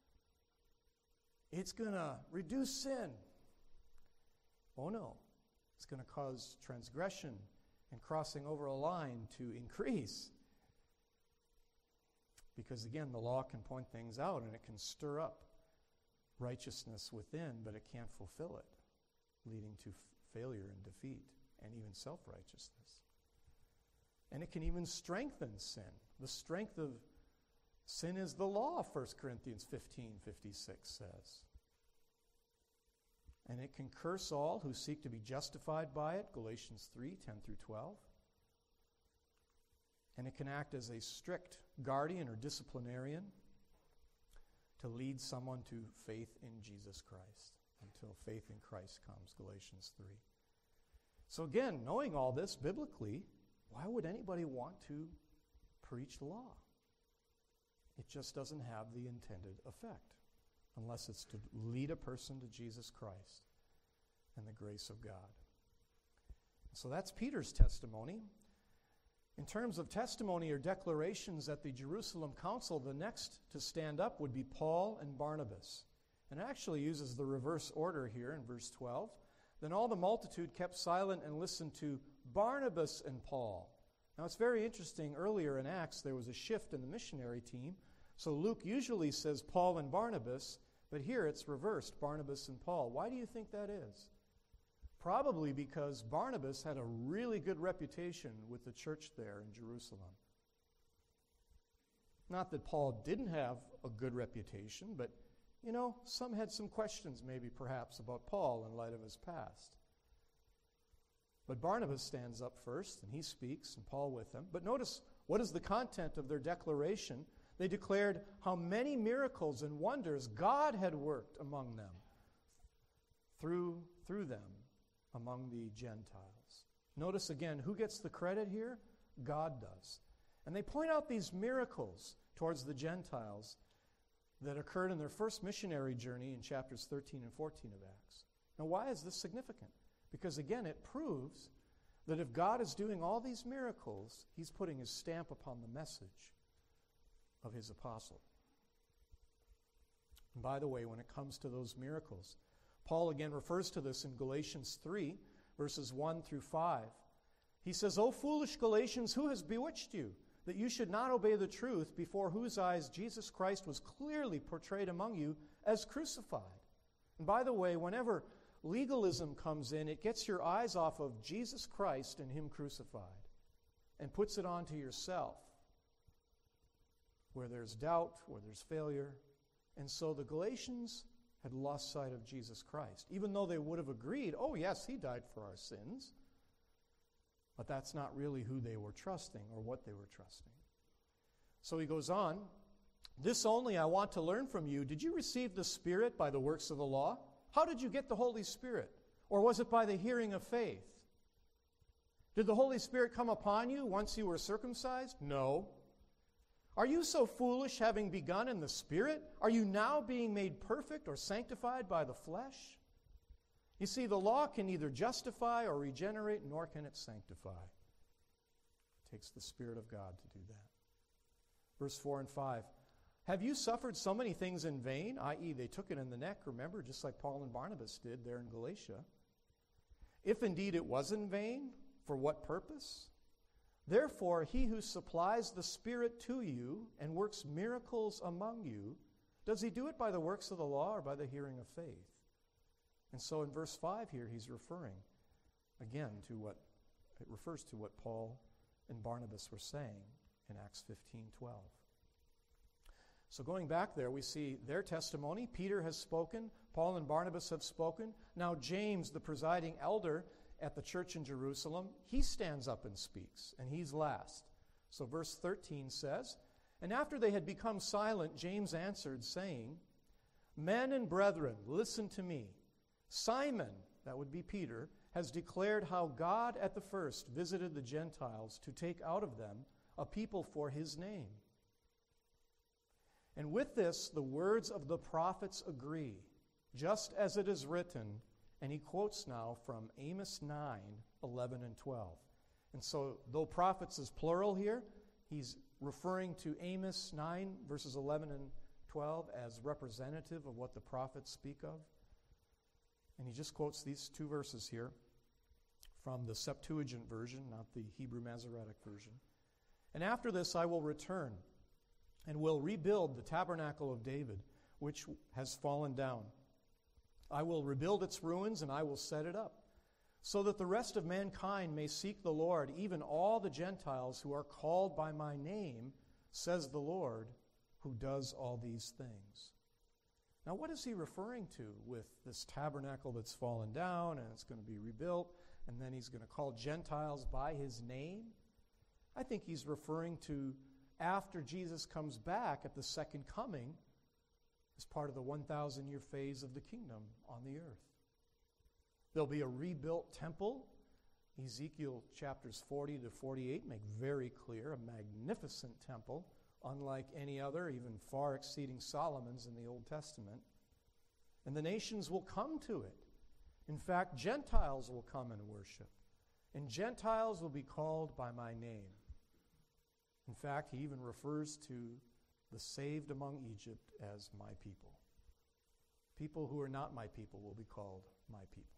Speaker 1: It's going to reduce sin. Oh, no. It's going to cause transgression and crossing over a line to increase. Because, again, the law can point things out and it can stir up righteousness within, but it can't fulfill it, leading to failure and defeat and even self-righteousness. And it can even strengthen sin. The strength of sin is the law, 1 Corinthians 15:56 says. And it can curse all who seek to be justified by it, Galatians 3:10 through 12. And it can act as a strict guardian or disciplinarian to lead someone to faith in Jesus Christ, until faith in Christ comes, Galatians 3. So again, knowing all this biblically, why would anybody want to preach the law? It just doesn't have the intended effect, unless it's to lead a person to Jesus Christ and the grace of God. So that's Peter's testimony. In terms of testimony or declarations at the Jerusalem Council, the next to stand up would be Paul and Barnabas. And it actually uses the reverse order here in verse 12. Then all the multitude kept silent and listened to Barnabas and Paul. Now it's very interesting. Earlier in Acts, there was a shift in the missionary team. So Luke usually says Paul and Barnabas, but here it's reversed, Barnabas and Paul. Why do you think that is? Probably because Barnabas had a really good reputation with the church there in Jerusalem. Not that Paul didn't have a good reputation, but, some had some questions maybe perhaps about Paul in light of his past. But Barnabas stands up first, and he speaks, and Paul with him. But notice, what is the content of their declaration? They declared how many miracles and wonders God had worked among them, through them, among the Gentiles. Notice again, who gets the credit here? God does. And they point out these miracles towards the Gentiles that occurred in their first missionary journey in chapters 13 and 14 of Acts. Now, why is this significant? Because, again, it proves that if God is doing all these miracles, he's putting his stamp upon the message of his apostle. And by the way, when it comes to those miracles, Paul again refers to this in Galatians 3, verses 1 through 5. He says, O foolish Galatians, who has bewitched you, that you should not obey the truth, before whose eyes Jesus Christ was clearly portrayed among you as crucified? And by the way, whenever legalism comes in, it gets your eyes off of Jesus Christ and him crucified and puts it onto yourself, where there's doubt, where there's failure. And so the Galatians had lost sight of Jesus Christ, even though they would have agreed, oh yes, he died for our sins. But that's not really who they were trusting or what they were trusting. So he goes on, this only I want to learn from you. Did you receive the Spirit by the works of the law? How did you get the Holy Spirit? Or was it by the hearing of faith? Did the Holy Spirit come upon you once you were circumcised? No. Are you so foolish, having begun in the Spirit? Are you now being made perfect or sanctified by the flesh? You see, the law can neither justify or regenerate, nor can it sanctify. It takes the Spirit of God to do that. Verse 4 and 5. Have you suffered so many things in vain? I.e., they took it in the neck, remember, just like Paul and Barnabas did there in Galatia. If indeed it was in vain, for what purpose? Therefore, he who supplies the Spirit to you and works miracles among you, does he do it by the works of the law or by the hearing of faith? And so in verse 5 here, he's referring again to what it refers to what Paul and Barnabas were saying in Acts 15:12. So going back there, we see their testimony. Peter has spoken. Paul and Barnabas have spoken. Now James, the presiding elder at the church in Jerusalem, he stands up and speaks, and he's last. So verse 13 says, "And after they had become silent, James answered, saying, 'Men and brethren, listen to me. Simon,'" that would be Peter, "'has declared how God at the first visited the Gentiles to take out of them a people for his name. And with this, the words of the prophets agree, just as it is written,'" and he quotes now from Amos 9:11 and 12. And so, though prophets is plural here, he's referring to Amos 9, verses 11 and 12 as representative of what the prophets speak of. And he just quotes these two verses here from the Septuagint version, not the Hebrew Masoretic version. "And after this I will return and will rebuild the tabernacle of David, which has fallen down. I will rebuild its ruins, and I will set it up, so that the rest of mankind may seek the Lord, even all the Gentiles who are called by my name, says the Lord, who does all these things." Now, what is he referring to with this tabernacle that's fallen down and it's going to be rebuilt, and then he's going to call Gentiles by his name? I think he's referring to after Jesus comes back at the second coming as part of the 1,000-year phase of the kingdom on the earth. There'll be a rebuilt temple. Ezekiel chapters 40 to 48 make very clear, a magnificent temple, unlike any other, even far exceeding Solomon's in the Old Testament. And the nations will come to it. In fact, Gentiles will come and worship. And Gentiles will be called by my name. In fact, he even refers to the saved among Egypt as my people. People who are not my people will be called my people.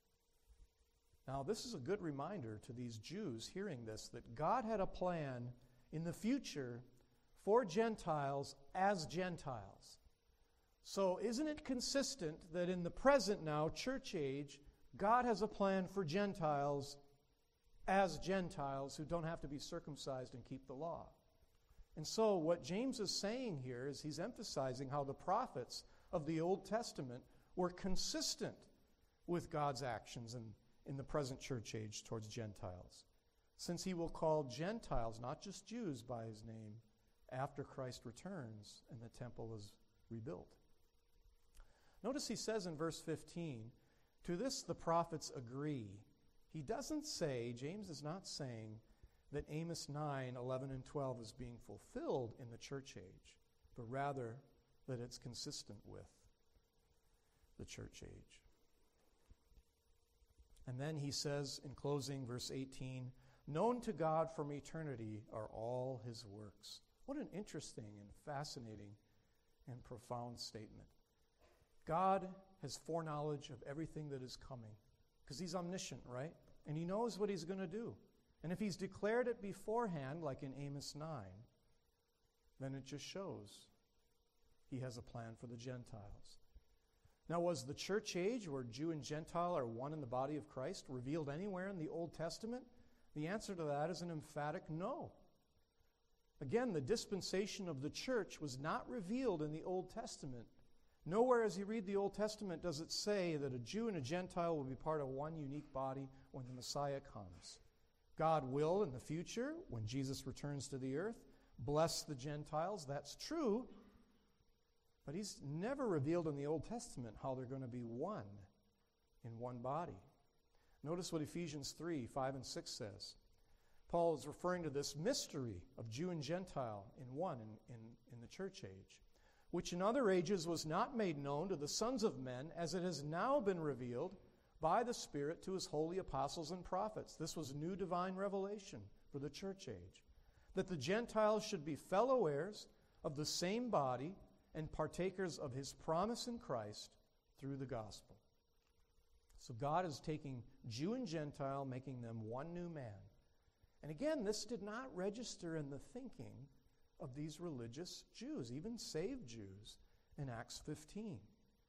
Speaker 1: Now, this is a good reminder to these Jews hearing this, that God had a plan in the future for Gentiles as Gentiles. So isn't it consistent that in the present now, church age, God has a plan for Gentiles as Gentiles who don't have to be circumcised and keep the law? And so what James is saying here is he's emphasizing how the prophets of the Old Testament were consistent with God's actions in the present church age towards Gentiles, since he will call Gentiles, not just Jews, by his name after Christ returns and the temple is rebuilt. Notice he says in verse 15, "To this the prophets agree." He doesn't say, James is not saying that Amos 9, 11, and 12 is being fulfilled in the church age, but rather that it's consistent with the church age. And then he says in closing, verse 18, "Known to God from eternity are all his works." What an interesting and fascinating and profound statement. God has foreknowledge of everything that is coming, because he's omniscient, right? And he knows what he's going to do. And if he's declared it beforehand, like in Amos 9, then it just shows he has a plan for the Gentiles. Now, was the church age, where Jew and Gentile are one in the body of Christ, revealed anywhere in the Old Testament? The answer to that is an emphatic no. Again, the dispensation of the church was not revealed in the Old Testament. Nowhere as you read the Old Testament does it say that a Jew and a Gentile will be part of one unique body when the Messiah comes. God will, in the future, when Jesus returns to the earth, bless the Gentiles. That's true. But he's never revealed in the Old Testament how they're going to be one in one body. Notice what Ephesians 3, 5, and 6 says. Paul is referring to this mystery of Jew and Gentile in one in the church age, which in other ages was not made known to the sons of men, as it has now been revealed by the Spirit to his holy apostles and prophets. This was new divine revelation for the church age, that the Gentiles should be fellow heirs of the same body and partakers of his promise in Christ through the gospel. So God is taking Jew and Gentile, making them one new man. And again, this did not register in the thinking of these religious Jews, even saved Jews, in Acts 15.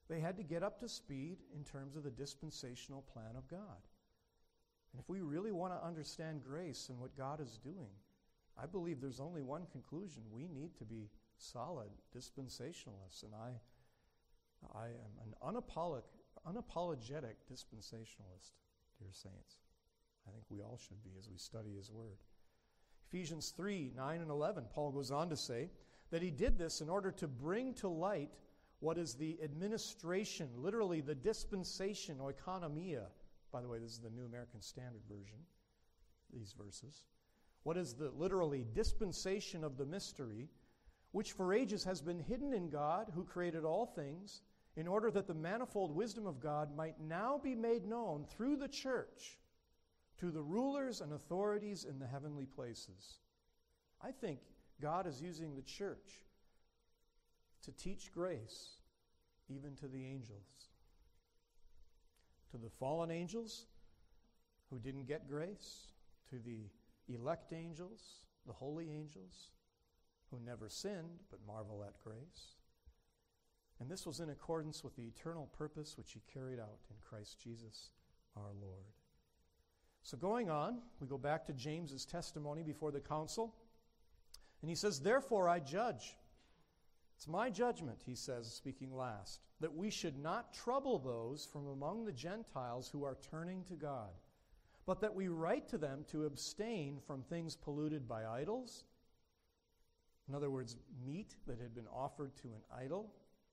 Speaker 1: They had to get up to speed in terms of the dispensational plan of God. And if we really want to understand grace and what God is doing, I believe there's only one conclusion. We need to be solid dispensationalists. And I am an unapologetic dispensationalist, dear saints. I think we all should be as we study His Word. Ephesians 3, 9 and 11, Paul goes on to say that he did this in order to bring to light what is the administration, literally the dispensation, oikonomia. By the way, this is the New American Standard Version, these verses. What is the literally dispensation of the mystery, which for ages has been hidden in God, who created all things, in order that the manifold wisdom of God might now be made known through the church to the rulers and authorities in the heavenly places. I think God is using the church to teach grace even to the angels. To the fallen angels who didn't get grace, to the elect angels, the holy angels, who never sinned but marvel at grace. And this was in accordance with the eternal purpose which He carried out in Christ Jesus our Lord. So going on, we go back to James's testimony before the council. And he says, "Therefore I judge." It's my judgment, he says, speaking last, that we should not trouble those from among the Gentiles who are turning to God, but that we write to them to abstain from things polluted by idols. In other words, meat that had been offered to an idol.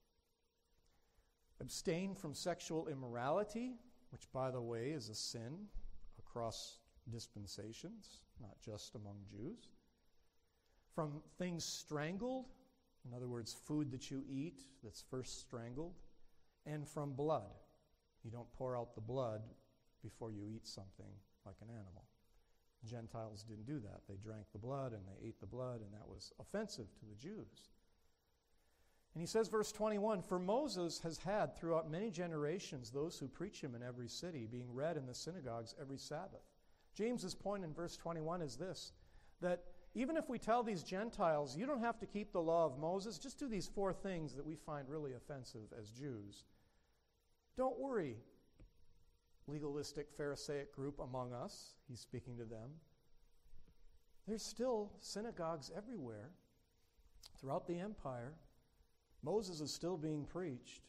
Speaker 1: Abstain from sexual immorality, which, by the way, is a sin across dispensations, not just among Jews. From things strangled, in other words, food that you eat that's first strangled, and from blood. You don't pour out the blood before you eat something like an animal. Gentiles didn't do that. They drank the blood and they ate the blood, and that was offensive to the Jews. And he says, verse 21, "For Moses has had throughout many generations those who preach him in every city, being read in the synagogues every Sabbath." James's point in verse 21 is this, that even if we tell these Gentiles, you don't have to keep the law of Moses, just do these 4 things that we find really offensive as Jews. Don't worry, legalistic Pharisaic group among us, he's speaking to them. There's still synagogues everywhere throughout the empire. Moses is still being preached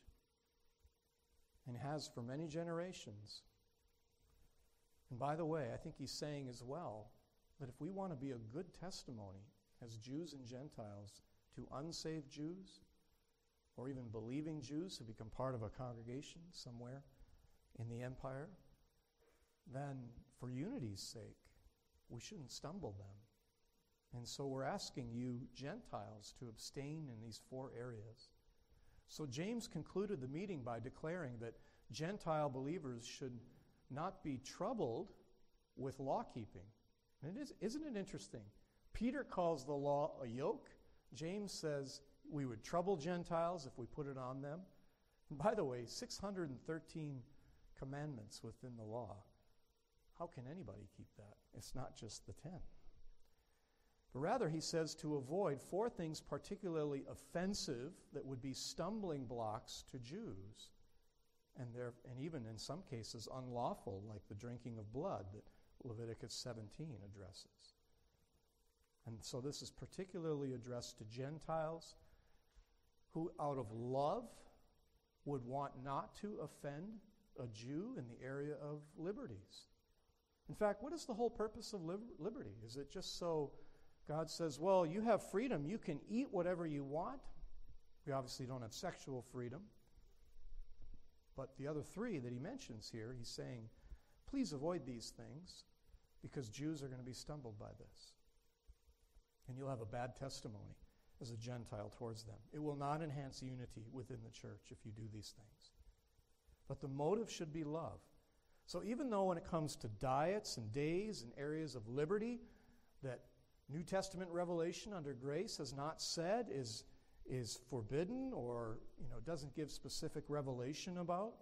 Speaker 1: and has for many generations. And by the way, I think he's saying as well that if we want to be a good testimony as Jews and Gentiles to unsaved Jews or even believing Jews who become part of a congregation somewhere in the empire, then for unity's sake, we shouldn't stumble them. And so we're asking you, Gentiles, to abstain in these 4 areas. So James concluded the meeting by declaring that Gentile believers should not be troubled with law-keeping. And isn't it interesting? Peter calls the law a yoke. James says we would trouble Gentiles if we put it on them. And by the way, 613 commandments within the law. How can anybody keep that? It's not just the 10. But rather, he says to avoid 4 things particularly offensive that would be stumbling blocks to Jews, and even in some cases unlawful, like the drinking of blood that Leviticus 17 addresses. And so this is particularly addressed to Gentiles who, out of love, would want not to offend a Jew in the area of liberties. In fact, what is the whole purpose of liberty? Is it just so God says, well, you have freedom, you can eat whatever you want? We obviously don't have sexual freedom. But the other 3 that he mentions here, he's saying, please avoid these things because Jews are going to be stumbled by this. And you'll have a bad testimony as a Gentile towards them. It will not enhance unity within the church if you do these things. But the motive should be love. So even though when it comes to diets and days and areas of liberty that New Testament revelation under grace has not said is forbidden or doesn't give specific revelation about,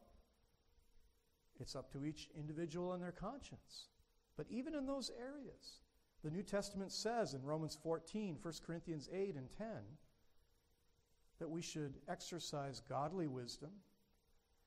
Speaker 1: it's up to each individual and their conscience. But even in those areas, the New Testament says in Romans 14, 1 Corinthians 8 and 10, that we should exercise godly wisdom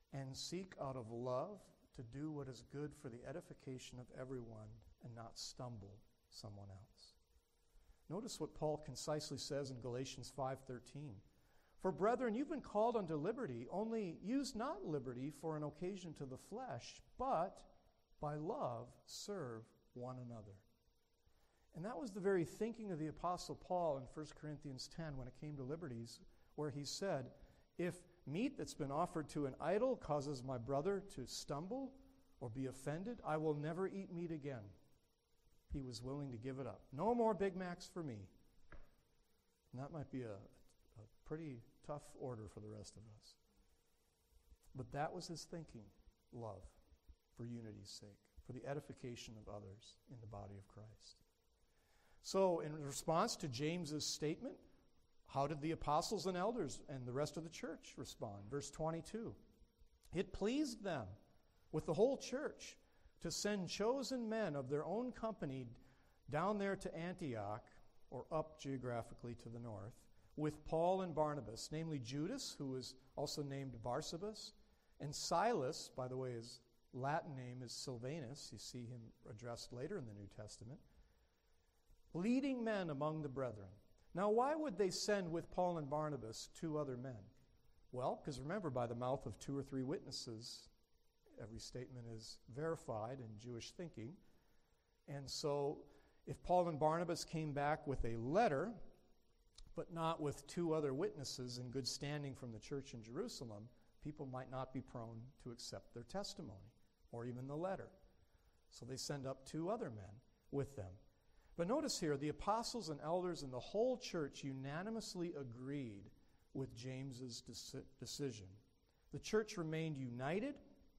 Speaker 1: and seek out of love to do what is good for the edification of everyone and not stumble someone else. Notice what Paul concisely says in Galatians 5:13. For brethren, you've been called unto liberty, only use not liberty for an occasion to the flesh, but by love serve one another. And that was the very thinking of the Apostle Paul in 1 Corinthians 10 when it came to liberties, where he said, if meat that's been offered to an idol causes my brother to stumble or be offended, I will never eat meat again. He was willing to give it up. No more Big Macs for me. And that might be a pretty tough order for the rest of us. But that was his thinking, love, for unity's sake, for the edification of others in the body of Christ. So in response to James's statement, how did the apostles and elders and the rest of the church respond? Verse 22, it pleased them with the whole church to send chosen men of their own company down there to Antioch, or up geographically to the north, with Paul and Barnabas, namely Judas, who was also named Barsabas, and Silas, by the way, his Latin name is Silvanus. You see him addressed later in the New Testament. Leading men among the brethren. Now, why would they send with Paul and Barnabas 2 other men? Well, because remember, by the mouth of 2 or 3 witnesses, every statement is verified in Jewish thinking. And so, if Paul and Barnabas came back with a letter, but not with 2 other witnesses in good standing from the church in Jerusalem, people might not be prone to accept their testimony or even the letter. So they send up 2 other men with them. But notice here, the apostles and elders and the whole church unanimously agreed with James's decision. The church remained united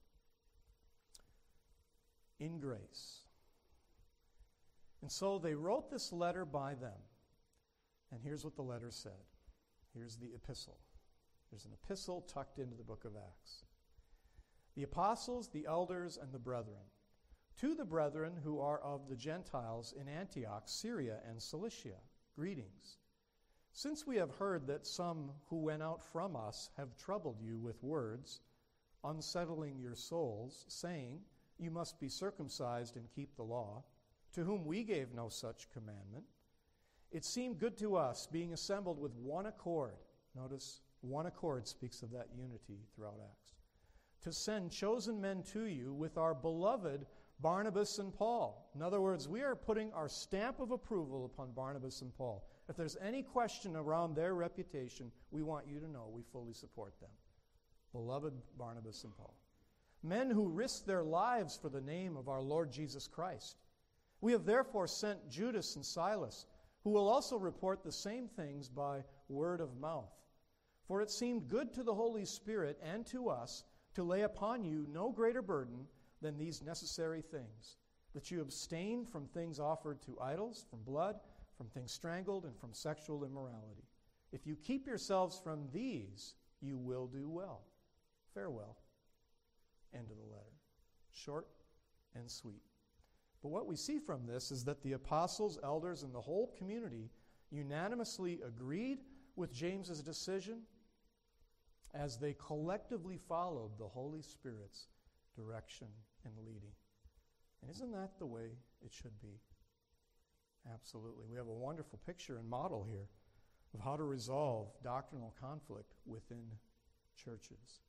Speaker 1: in grace. And so they wrote this letter by them. And here's what the letter said. Here's the epistle. There's an epistle tucked into the book of Acts. The apostles, the elders, and the brethren. To the brethren who are of the Gentiles in Antioch, Syria, and Cilicia, greetings. Since we have heard that some who went out from us have troubled you with words, unsettling your souls, saying, you must be circumcised and keep the law, to whom we gave no such commandment, it seemed good to us, being assembled with one accord. Notice, one accord speaks of that unity throughout Acts. To send chosen men to you with our beloved Barnabas and Paul. In other words, we are putting our stamp of approval upon Barnabas and Paul. If there's any question around their reputation, we want you to know we fully support them. Beloved Barnabas and Paul. Men who risked their lives for the name of our Lord Jesus Christ. We have therefore sent Judas and Silas, who will also report the same things by word of mouth. For it seemed good to the Holy Spirit and to us to lay upon you no greater burden than these necessary things, that you abstain from things offered to idols, from blood, from things strangled, and from sexual immorality. If you keep yourselves from these, you will do well. Farewell. End of the letter. Short and sweet. But what we see from this is that the apostles, elders, and the whole community unanimously agreed with James's decision as they collectively followed the Holy Spirit's direction and leading. And isn't that the way it should be? Absolutely. We have a wonderful picture and model here of how to resolve doctrinal conflict within churches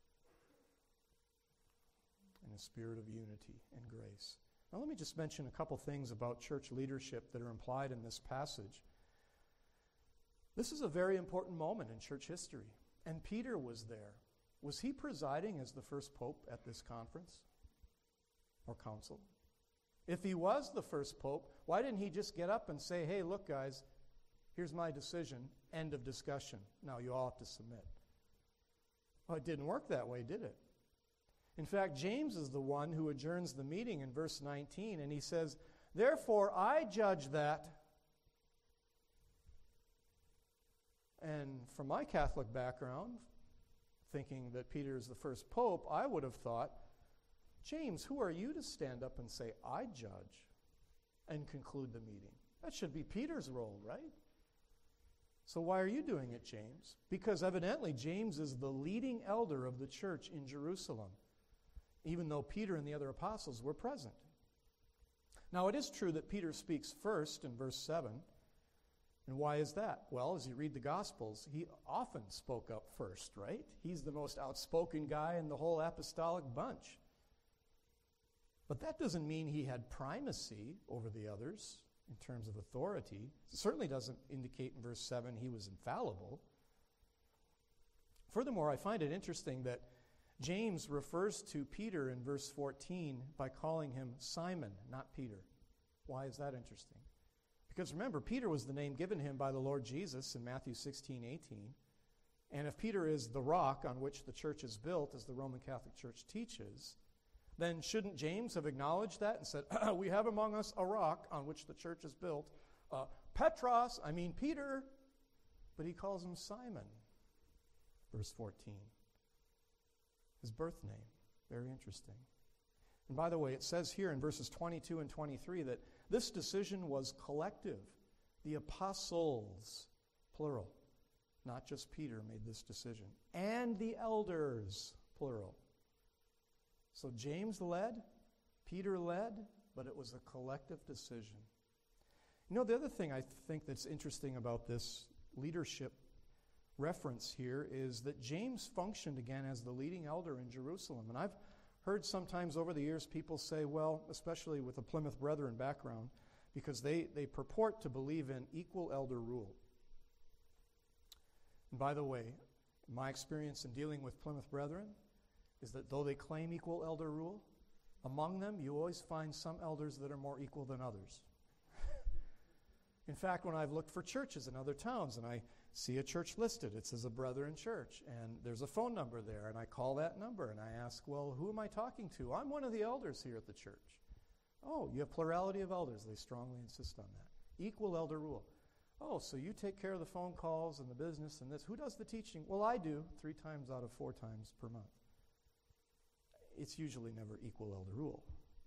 Speaker 1: in a spirit of unity and grace. Now let me just mention a couple things about church leadership that are implied in this passage. This is a very important moment in church history, and Peter was there. Was he presiding as the first pope at this conference or council? If he was the first pope, why didn't he just get up and say, hey, look, guys, here's my decision, end of discussion. Now you all have to submit. Well, it didn't work that way, did it? In fact, James is the one who adjourns the meeting in verse 19, and he says, therefore I judge that. And from my Catholic background, thinking that Peter is the first pope, I would have thought, James, who are you to stand up and say, I judge, and conclude the meeting? That should be Peter's role, right? So why are you doing it, James? Because evidently James is the leading elder of the church in Jerusalem, even though Peter and the other apostles were present. Now, it is true that Peter speaks first in verse 7. And why is that? Well, as you read the Gospels, he often spoke up first, right? He's the most outspoken guy in the whole apostolic bunch. But that doesn't mean he had primacy over the others in terms of authority. It certainly doesn't indicate in verse 7 he was infallible. Furthermore, I find it interesting that James refers to Peter in verse 14 by calling him Simon, not Peter. Why is that interesting? Because remember, Peter was the name given him by the Lord Jesus in Matthew 16:18. And if Peter is the rock on which the church is built, as the Roman Catholic Church teaches, then shouldn't James have acknowledged that and said, we have among us a rock on which the church is built, Peter, but he calls him Simon, verse 14. His birth name, very interesting. And by the way, it says here in verses 22 and 23 that this decision was collective. The apostles, plural, not just Peter made this decision, and the elders, plural. So James led, Peter led, but it was a collective decision. You know, the other thing I think that's interesting about this leadership reference here is that James functioned again as the leading elder in Jerusalem. And I've heard sometimes over the years people say, well, especially with the Plymouth Brethren background, because they purport to believe in equal elder rule. And by the way, my experience in dealing with Plymouth Brethren is that though they claim equal elder rule, among them you always find some elders that are more equal than others. In fact, when I've looked for churches in other towns and I see a church listed, it says a Brethren church, and there's a phone number there, and I call that number and I ask, well, who am I talking to? I'm one of the elders here at the church. Oh, you have plurality of elders. They strongly insist on that. Equal elder rule. Oh, so you take care of the phone calls and the business and this. Who does the teaching? Well, I do, 3 times out of 4 times per month. It's usually never equal elder rule.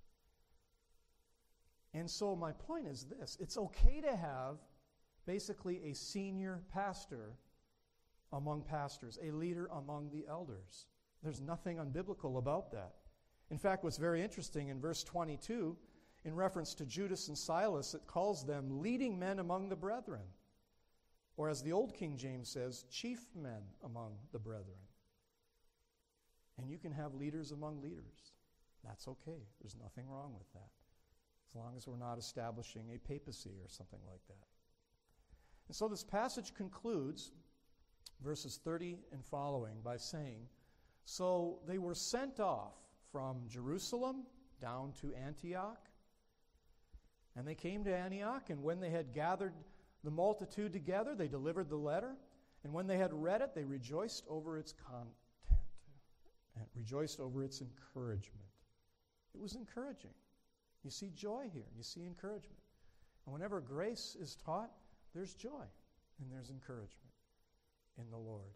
Speaker 1: And so my point is this. It's okay to have basically a senior pastor among pastors, a leader among the elders. There's nothing unbiblical about that. In fact, what's very interesting in verse 22, in reference to Judas and Silas, it calls them leading men among the brethren. Or as the old King James says, chief men among the brethren. And you can have leaders among leaders. That's okay. There's nothing wrong with that, as long as we're not establishing a papacy or something like that. And so this passage concludes, verses 30 and following, by saying, so they were sent off from Jerusalem down to Antioch. And they came to Antioch, and when they had gathered the multitude together, they delivered the letter. And when they had read it, they rejoiced over its content and rejoiced over its encouragement. It was encouraging. You see joy here. You see encouragement. And whenever grace is taught, there's joy and there's encouragement in the Lord.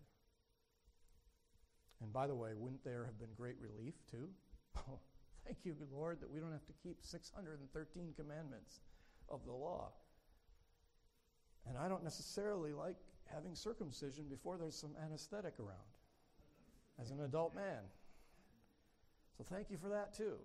Speaker 1: And by the way, wouldn't there have been great relief too? Oh, thank you, Lord, that we don't have to keep 613 commandments of the law. And I don't necessarily like having circumcision before there's some anesthetic around as an adult man. So thank you for that too.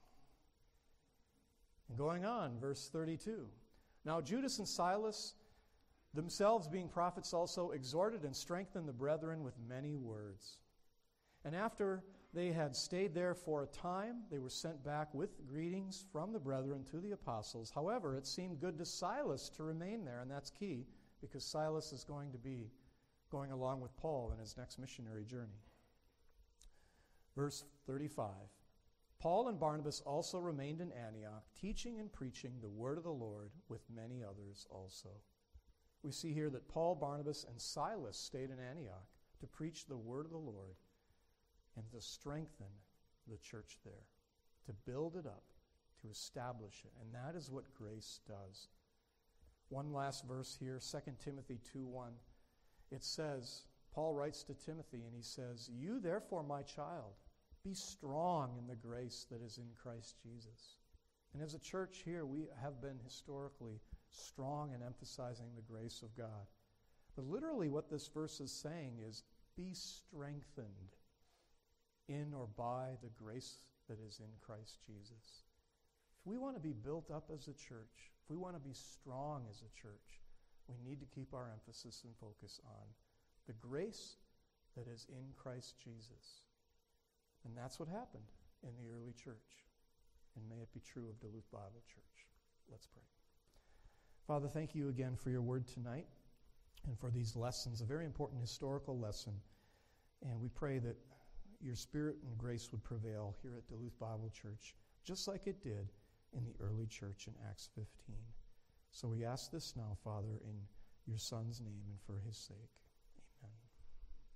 Speaker 1: And going on, verse 32. Now Judas and Silas, themselves being prophets also, exhorted and strengthened the brethren with many words. And after they had stayed there for a time, they were sent back with greetings from the brethren to the apostles. However, it seemed good to Silas to remain there, and that's key, because Silas is going to be going along with Paul in his next missionary journey. Verse 35. Paul and Barnabas also remained in Antioch, teaching and preaching the word of the Lord with many others also. We see here that Paul, Barnabas, and Silas stayed in Antioch to preach the word of the Lord and to strengthen the church there, to build it up, to establish it. And that is what grace does. One last verse here, 2 Timothy 2:1. It says, Paul writes to Timothy and he says, you therefore, my child, be strong in the grace that is in Christ Jesus. And as a church here, we have been historically strong in emphasizing the grace of God. But literally what this verse is saying is, be strengthened in or by the grace that is in Christ Jesus. If we want to be built up as a church, if we want to be strong as a church, we need to keep our emphasis and focus on the grace that is in Christ Jesus. And that's what happened in the early church. And may it be true of Duluth Bible Church. Let's pray. Father, thank you again for your word tonight and for these lessons, a very important historical lesson. And we pray that your spirit and grace would prevail here at Duluth Bible Church, just like it did in the early church in Acts 15. So we ask this now, Father, in your Son's name and for his sake.